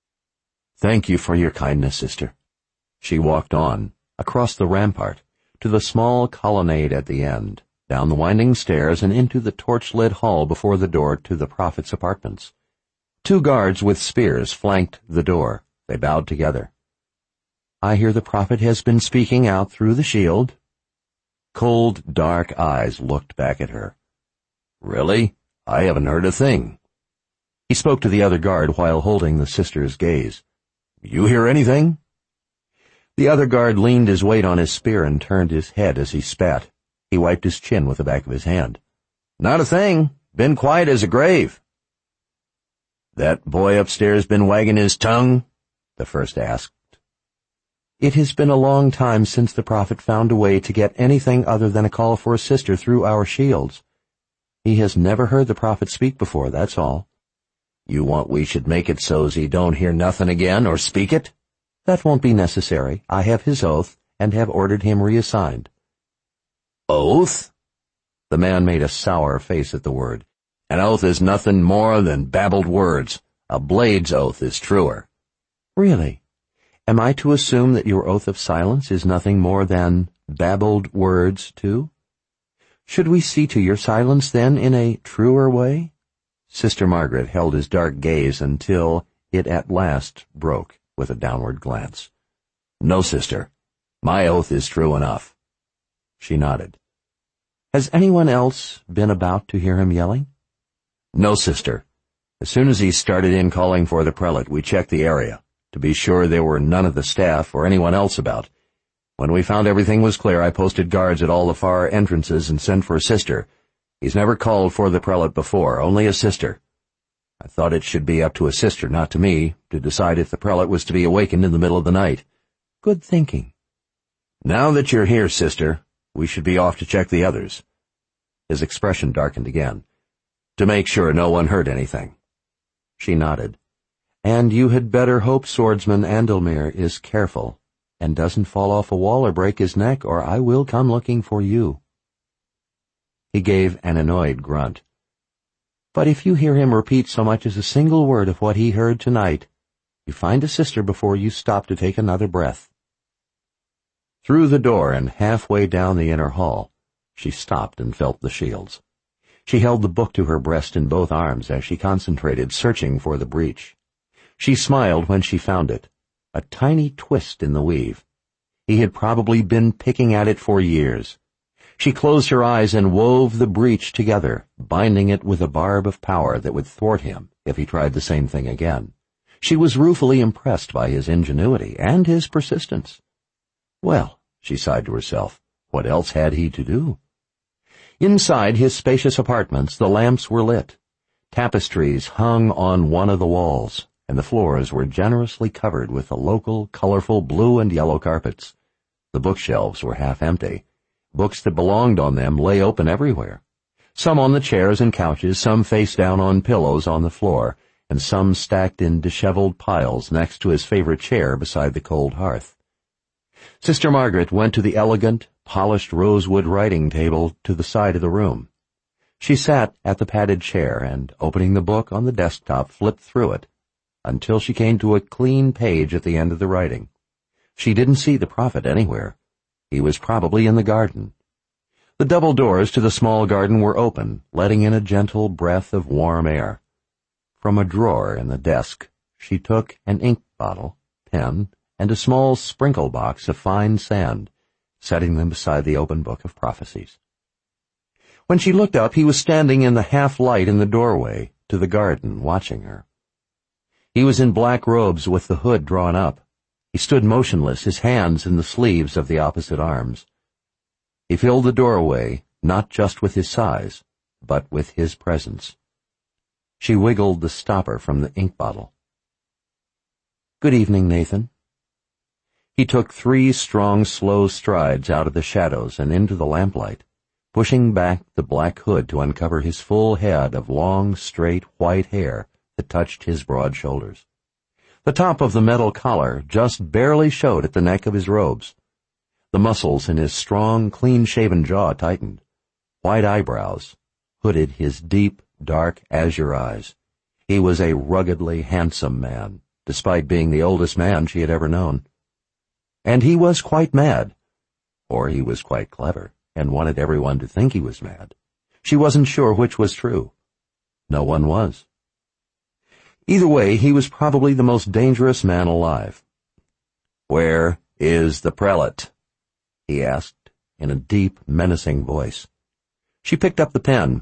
"Thank you for your kindness, sister." She walked on, across the rampart, to the small colonnade at the end. down the winding stairs and into the torch-lit hall before the door to the prophet's apartments. Two guards with spears flanked the door. They bowed together. "I hear the prophet has been speaking out through the shield." Cold, dark eyes looked back at her. "Really? I haven't heard a thing." He spoke to the other guard while holding the sister's gaze. "You hear anything?" The other guard leaned his weight on his spear and turned his head as he spat. He wiped his chin with the back of his hand. "Not a thing. Been quiet as a grave." "That boy upstairs been wagging his tongue?" the first asked. "It has been a long time since the prophet found a way to get anything other than a call for a sister through our shields. He has never heard the prophet speak before, that's all." "You want we should make it so's he don't hear nothing again or speak it?" "That won't be necessary. I have his oath and have ordered him reassigned." "Oath?" The man made a sour face at the word. "An oath is nothing more than babbled words. A blade's oath is truer." "Really? Am I to assume that your oath of silence is nothing more than babbled words, too? Should we see to your silence, then, in a truer way?" Sister Margaret held his dark gaze until it at last broke with a downward glance. "No, sister. My oath is true enough." She nodded. "Has anyone else been about to hear him yelling?" "No, sister. As soon as he started in calling for the prelate, we checked the area, to be sure there were none of the staff or anyone else about. When we found everything was clear, I posted guards at all the far entrances and sent for a sister. He's never called for the prelate before, only a sister. I thought it should be up to a sister, not to me, to decide if the prelate was to be awakened in the middle of the night." "Good thinking." "Now that you're here, sister, we should be off to check the others." His expression darkened again. "To make sure no one heard anything." She nodded. "And you had better hope Swordsman Andelmere is careful and doesn't fall off a wall or break his neck, or I will come looking for you." He gave an annoyed grunt. "But if you hear him repeat so much as a single word of what he heard tonight, you find a sister before you stop to take another breath." Through the door and halfway down the inner hall, she stopped and felt the shields. She held the book to her breast in both arms as she concentrated, searching for the breach. She smiled when she found it, a tiny twist in the weave. He had probably been picking at it for years. She closed her eyes and wove the breach together, binding it with a barb of power that would thwart him if he tried the same thing again. She was ruefully impressed by his ingenuity and his persistence. Well, she sighed to herself, what else had he to do? Inside his spacious apartments, the lamps were lit. Tapestries hung on one of the walls, and the floors were generously covered with the local, colorful blue and yellow carpets. The bookshelves were half empty. Books that belonged on them lay open everywhere. Some on the chairs and couches, some face down on pillows on the floor, and some stacked in disheveled piles next to his favorite chair beside the cold hearth. Sister Margaret went to the elegant, polished rosewood writing table to the side of the room. She sat at the padded chair and, opening the book on the desktop, flipped through it until she came to a clean page at the end of the writing. She didn't see the prophet anywhere. He was probably in the garden. The double doors to the small garden were open, letting in a gentle breath of warm air. From a drawer in the desk, she took an ink bottle, pen, and a small sprinkle box of fine sand, setting them beside the open book of prophecies. When she looked up, he was standing in the half-light in the doorway to the garden, watching her. He was in black robes with the hood drawn up. He stood motionless, his hands in the sleeves of the opposite arms. He filled the doorway, not just with his size, but with his presence. She wiggled the stopper from the ink bottle. "Good evening, Nathan." He took three strong, slow strides out of the shadows and into the lamplight, pushing back the black hood to uncover his full head of long, straight, white hair that touched his broad shoulders. The top of the metal collar just barely showed at the neck of his robes. The muscles in his strong, clean-shaven jaw tightened. White eyebrows hooded his deep, dark azure eyes. He was a ruggedly handsome man, despite being the oldest man she had ever known. And he was quite mad, or he was quite clever. and wanted everyone to think he was mad. She wasn't sure which was true. No one was. Either way, he was probably the most dangerous man alive. "Where is the prelate?" he asked in a deep, menacing voice. She picked up the pen.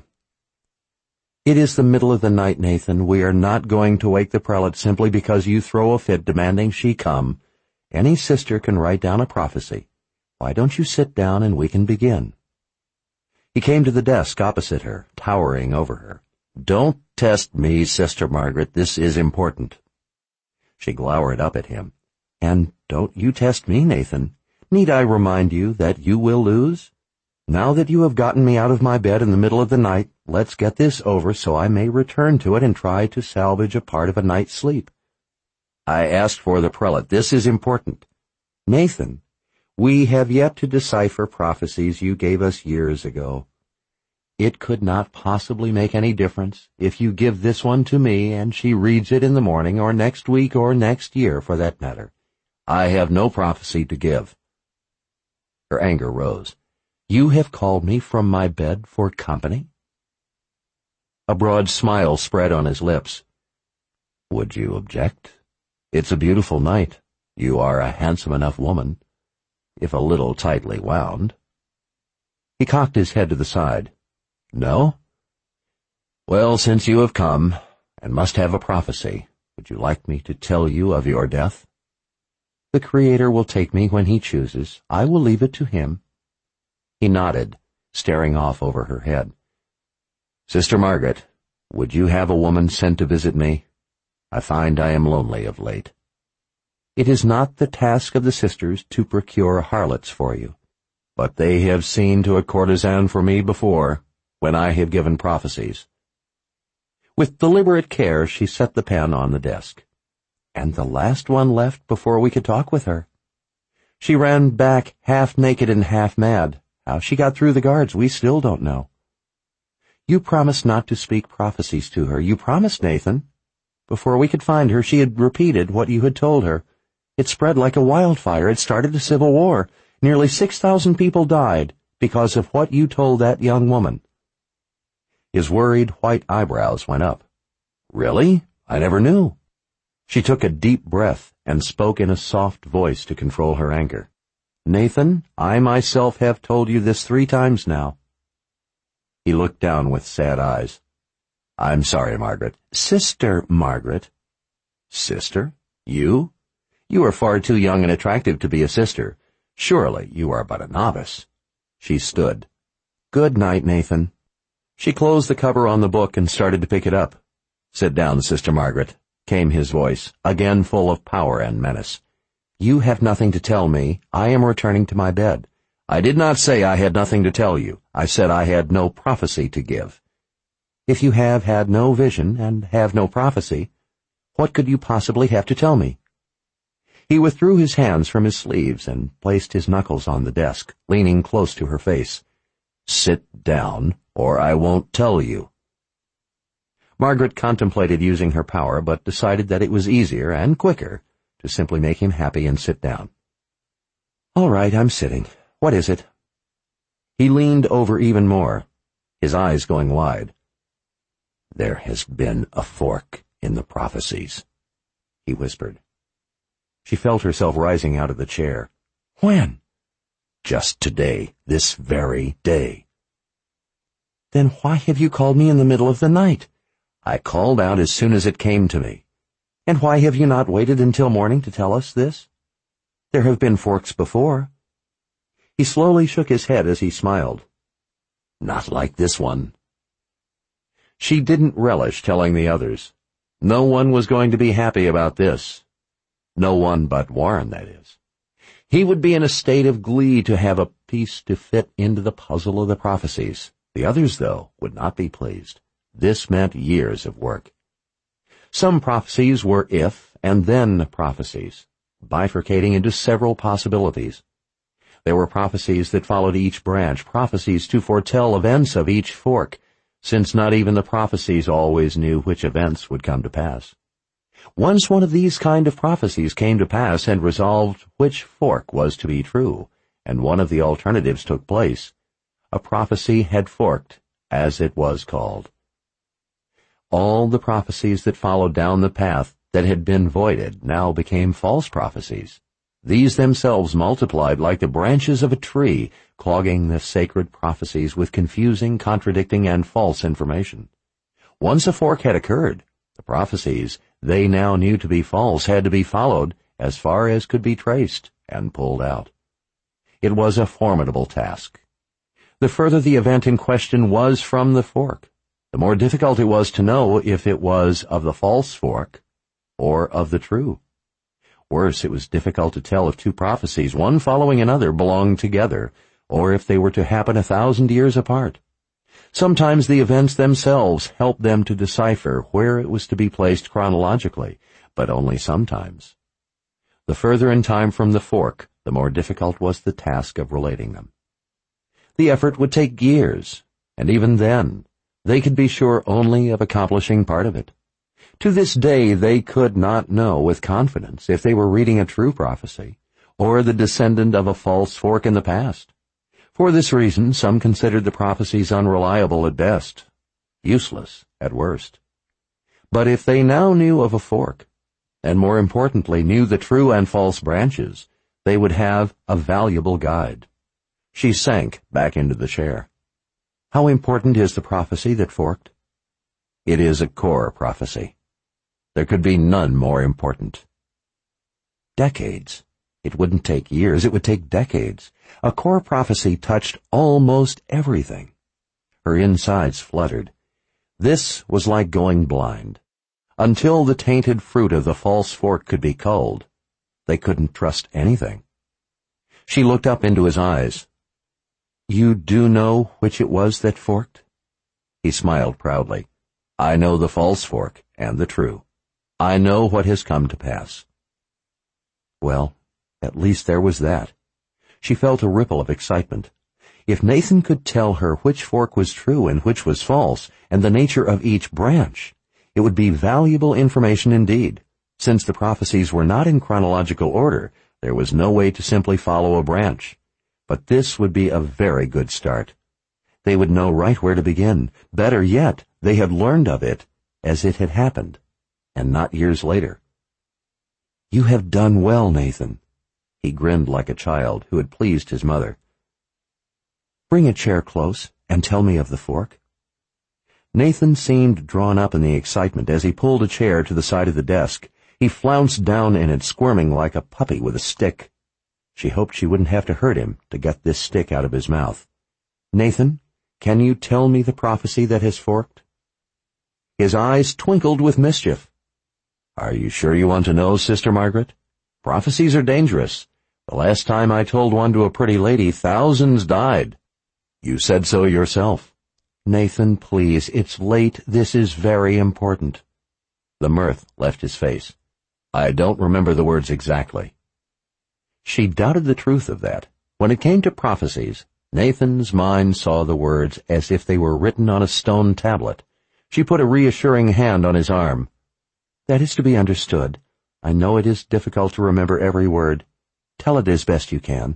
"It is the middle of the night, Nathan. We are not going to wake the prelate simply because you throw a fit demanding she come. Any sister can write down a prophecy. Why don't you sit down and we can begin?" He came to the desk opposite her, towering over her. "Don't test me, Sister Margaret. This is important." She glowered up at him. "And don't you test me, Nathan. Need I remind you that you will lose? Now that you have gotten me out of my bed in the middle of the night, let's get this over so I may return to it and try to salvage a part of a night's sleep." "I asked for the prelate. This is important." "Nathan, we have yet to decipher prophecies you gave us years ago. It could not possibly make any difference if you give this one to me and she reads it in the morning or next week or next year, for that matter. I have no prophecy to give." Her anger rose. "You have called me from my bed for company?" A broad smile spread on his lips. "Would you object? It's a beautiful night. You are a handsome enough woman, if a little tightly wound." He cocked his head to the side. "No? Well, since you have come, and must have a prophecy, would you like me to tell you of your death?" "The Creator will take me when he chooses. I will leave it to him." He nodded, staring off over her head. "Sister Margaret, would you have a woman sent to visit me? I find I am lonely of late." "It is not the task of the sisters to procure harlots for you." "But they have seen to a courtesan for me before, when I have given prophecies." With deliberate care she set the pen on the desk. "And the last one left before we could talk with her. She ran back half naked and half mad. How she got through the guards we still don't know." "You promised not to speak prophecies to her. You promised, Nathan. Before we could find her, she had repeated what you had told her. It spread like a wildfire. It started a civil war. Nearly six thousand people died because of what you told that young woman." His worried white eyebrows went up. "Really? I never knew." She took a deep breath and spoke in a soft voice to control her anger. "Nathan, I myself have told you this three times now." He looked down with sad eyes. "I'm sorry, Margaret." "Sister Margaret." "Sister? You? You are far too young and attractive to be a sister. Surely you are but a novice." She stood. "Good night, Nathan." She closed the cover on the book and started to pick it up. "Sit down, Sister Margaret," came his voice, again full of power and menace. "You have nothing to tell me. I am returning to my bed." "I did not say I had nothing to tell you. I said I had no prophecy to give." "If you have had no vision and have no prophecy, what could you possibly have to tell me?" He withdrew his hands from his sleeves and placed his knuckles on the desk, leaning close to her face. "Sit down, or I won't tell you." Margaret contemplated using her power, but decided that it was easier and quicker to simply make him happy and sit down. "All right, I'm sitting. What is it?" He leaned over even more, his eyes going wide. "There has been a fork in the prophecies," he whispered. She felt herself rising out of the chair. "When?" "Just today, this very day." "Then why have you called me in the middle of the night?" "I called out as soon as it came to me." "And why have you not waited until morning to tell us this? There have been forks before." He slowly shook his head as he smiled. "Not like this one." She didn't relish telling the others. No one was going to be happy about this. No one but Warren, that is. He would be in a state of glee to have a piece to fit into the puzzle of the prophecies. The others, though, would not be pleased. This meant years of work. Some prophecies were if and then prophecies, bifurcating into several possibilities. There were prophecies that followed each branch, prophecies to foretell events of each fork, since not even the prophecies always knew which events would come to pass. Once one of these kind of prophecies came to pass and resolved which fork was to be true, and one of the alternatives took place, a prophecy had forked, as it was called. All the prophecies that followed down the path that had been voided now became false prophecies. These themselves multiplied like the branches of a tree, clogging the sacred prophecies with confusing, contradicting, and false information. Once a fork had occurred, the prophecies they now knew to be false had to be followed as far as could be traced and pulled out. It was a formidable task. The further the event in question was from the fork, the more difficult it was to know if it was of the false fork or of the true. Worse, it was difficult to tell if two prophecies, one following another, belonged together, or if they were to happen a thousand years apart. Sometimes the events themselves helped them to decipher where it was to be placed chronologically, but only sometimes. The further in time from the fork, the more difficult was the task of relating them. The effort would take years, and even then, they could be sure only of accomplishing part of it. To this day, they could not know with confidence if they were reading a true prophecy or the descendant of a false fork in the past. For this reason, some considered the prophecies unreliable at best, useless at worst. But if they now knew of a fork, and more importantly knew the true and false branches, they would have a valuable guide. She sank back into the chair. How important is the prophecy that forked? It is a core prophecy. There could be none more important. Decades. It wouldn't take years, it would take decades. A core prophecy touched almost everything. Her insides fluttered. This was like going blind. Until the tainted fruit of the false fork could be culled, they couldn't trust anything. She looked up into his eyes. You do know which it was that forked? He smiled proudly. I know the false fork and the true. I know what has come to pass. Well, at least there was that. She felt a ripple of excitement. If Nathan could tell her which fork was true and which was false, and the nature of each branch, it would be valuable information indeed. Since the prophecies were not in chronological order, there was no way to simply follow a branch. But this would be a very good start. They would know right where to begin. Better yet, they had learned of it as it had happened, and not years later. You have done well, Nathan. He grinned like a child who had pleased his mother. Bring a chair close and tell me of the fork. Nathan seemed drawn up in the excitement as he pulled a chair to the side of the desk. He flounced down in it, squirming like a puppy with a stick. She hoped she wouldn't have to hurt him to get this stick out of his mouth. Nathan, can you tell me the prophecy that has forked? His eyes twinkled with mischief. Are you sure you want to know, Sister Margaret? Prophecies are dangerous. The last time I told one to a pretty lady, thousands died. You said so yourself. Nathan, please, it's late. This is very important. The mirth left his face. I don't remember the words exactly. She doubted the truth of that. When it came to prophecies, Nathan's mind saw the words as if they were written on a stone tablet. She put a reassuring hand on his arm. That is to be understood. I know it is difficult to remember every word. Tell it as best you can.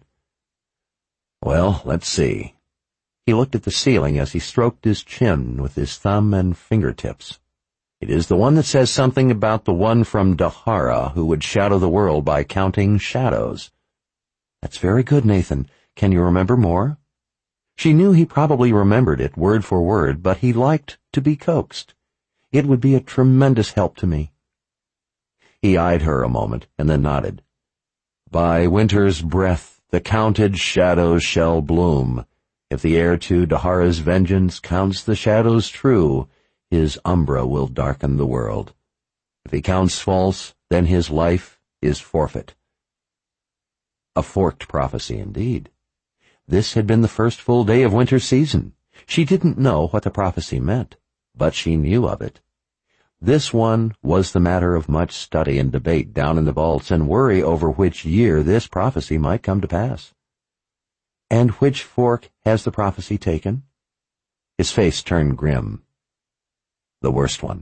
Well, let's see. He looked at the ceiling as he stroked his chin with his thumb and fingertips. It is the one that says something about the one from Dahara who would shadow the world by counting shadows. That's very good, Nathan. Can you remember more? She knew he probably remembered it word for word, but he liked to be coaxed. It would be a tremendous help to me. He eyed her a moment and then nodded. By winter's breath the counted shadows shall bloom. If the heir to Dahara's vengeance counts the shadows true, his umbra will darken the world. If he counts false, then his life is forfeit. A forked prophecy indeed. This had been the first full day of winter season. She didn't know what the prophecy meant, but she knew of it. This one was the matter of much study and debate down in the vaults and worry over which year this prophecy might come to pass. And which fork has the prophecy taken? His face turned grim. The worst one.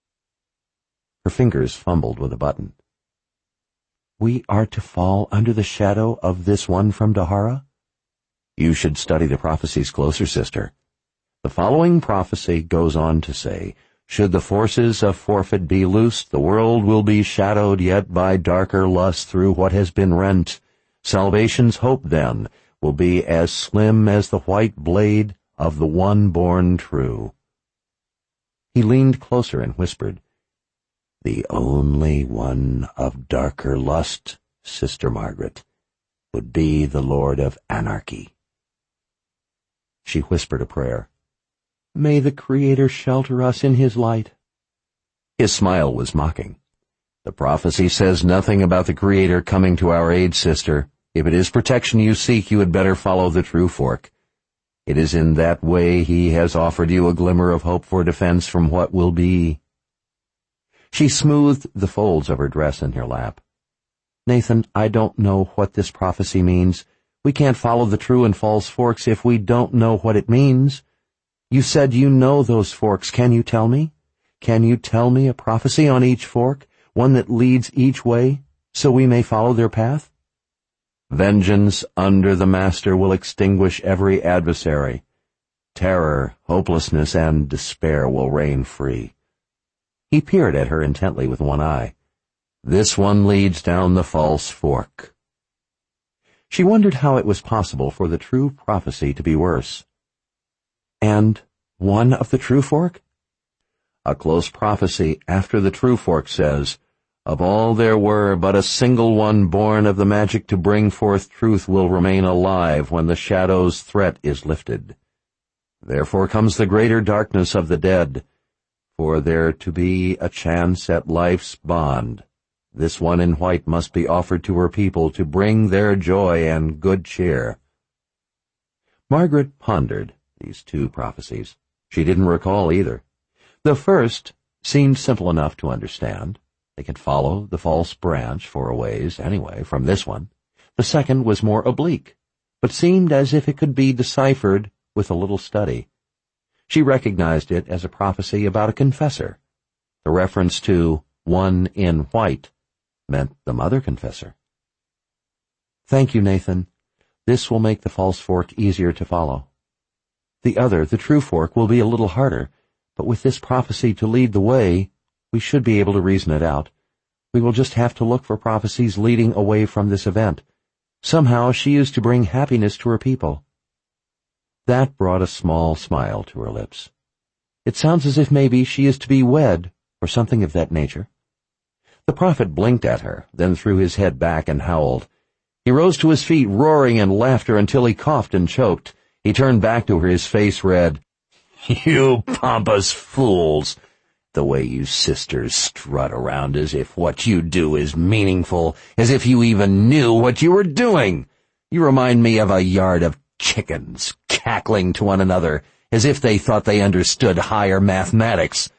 Her fingers fumbled with a button. We are to fall under the shadow of this one from Dahara? You should study the prophecies closer, sister. The following prophecy goes on to say, should the forces of forfeit be loosed, the world will be shadowed yet by darker lust through what has been rent. Salvation's hope, then, will be as slim as the white blade of the one born true. He leaned closer and whispered, The only one of darker lust, Sister Margaret, would be the Lord of Anarchy. She whispered a prayer. May the Creator shelter us in His light. His smile was mocking. The prophecy says nothing about the Creator coming to our aid, sister. If it is protection you seek, you had better follow the true fork. It is in that way He has offered you a glimmer of hope for defense from what will be. She smoothed the folds of her dress in her lap. Nathan, I don't know what this prophecy means. We can't follow the true and false forks if we don't know what it means. You said you know those forks. Can you tell me? Can you tell me a prophecy on each fork, one that leads each way, so we may follow their path? Vengeance under the Master will extinguish every adversary. Terror, hopelessness, and despair will reign free. He peered at her intently with one eye. This one leads down the false fork. She wondered how it was possible for the true prophecy to be worse. And one of the true fork? A close prophecy after the true fork says, Of all there were, but a single one born of the magic to bring forth truth will remain alive when the shadow's threat is lifted. Therefore comes the greater darkness of the dead, for there to be a chance at life's bond. This one in white must be offered to her people to bring their joy and good cheer. Margaret pondered these two prophecies. She didn't recall either. The first seemed simple enough to understand. They could follow the false branch for a ways, anyway, from this one. The second was more oblique, but seemed as if it could be deciphered with a little study. She recognized it as a prophecy about a confessor. The reference to one in white meant the mother confessor. Thank you, Nathan. This will make the false fork easier to follow. The other, the true fork, will be a little harder, but with this prophecy to lead the way, we should be able to reason it out. We will just have to look for prophecies leading away from this event. Somehow she is to bring happiness to her people. That brought a small smile to her lips. It sounds as if maybe she is to be wed, or something of that nature. The prophet blinked at her, then threw his head back and howled. He rose to his feet, roaring in laughter until he coughed and choked. He turned back to her, his face red. You pompous fools! The way you sisters strut around as if what you do is meaningful, as if you even knew what you were doing. You remind me of a yard of chickens cackling to one another, as if they thought they understood higher mathematics.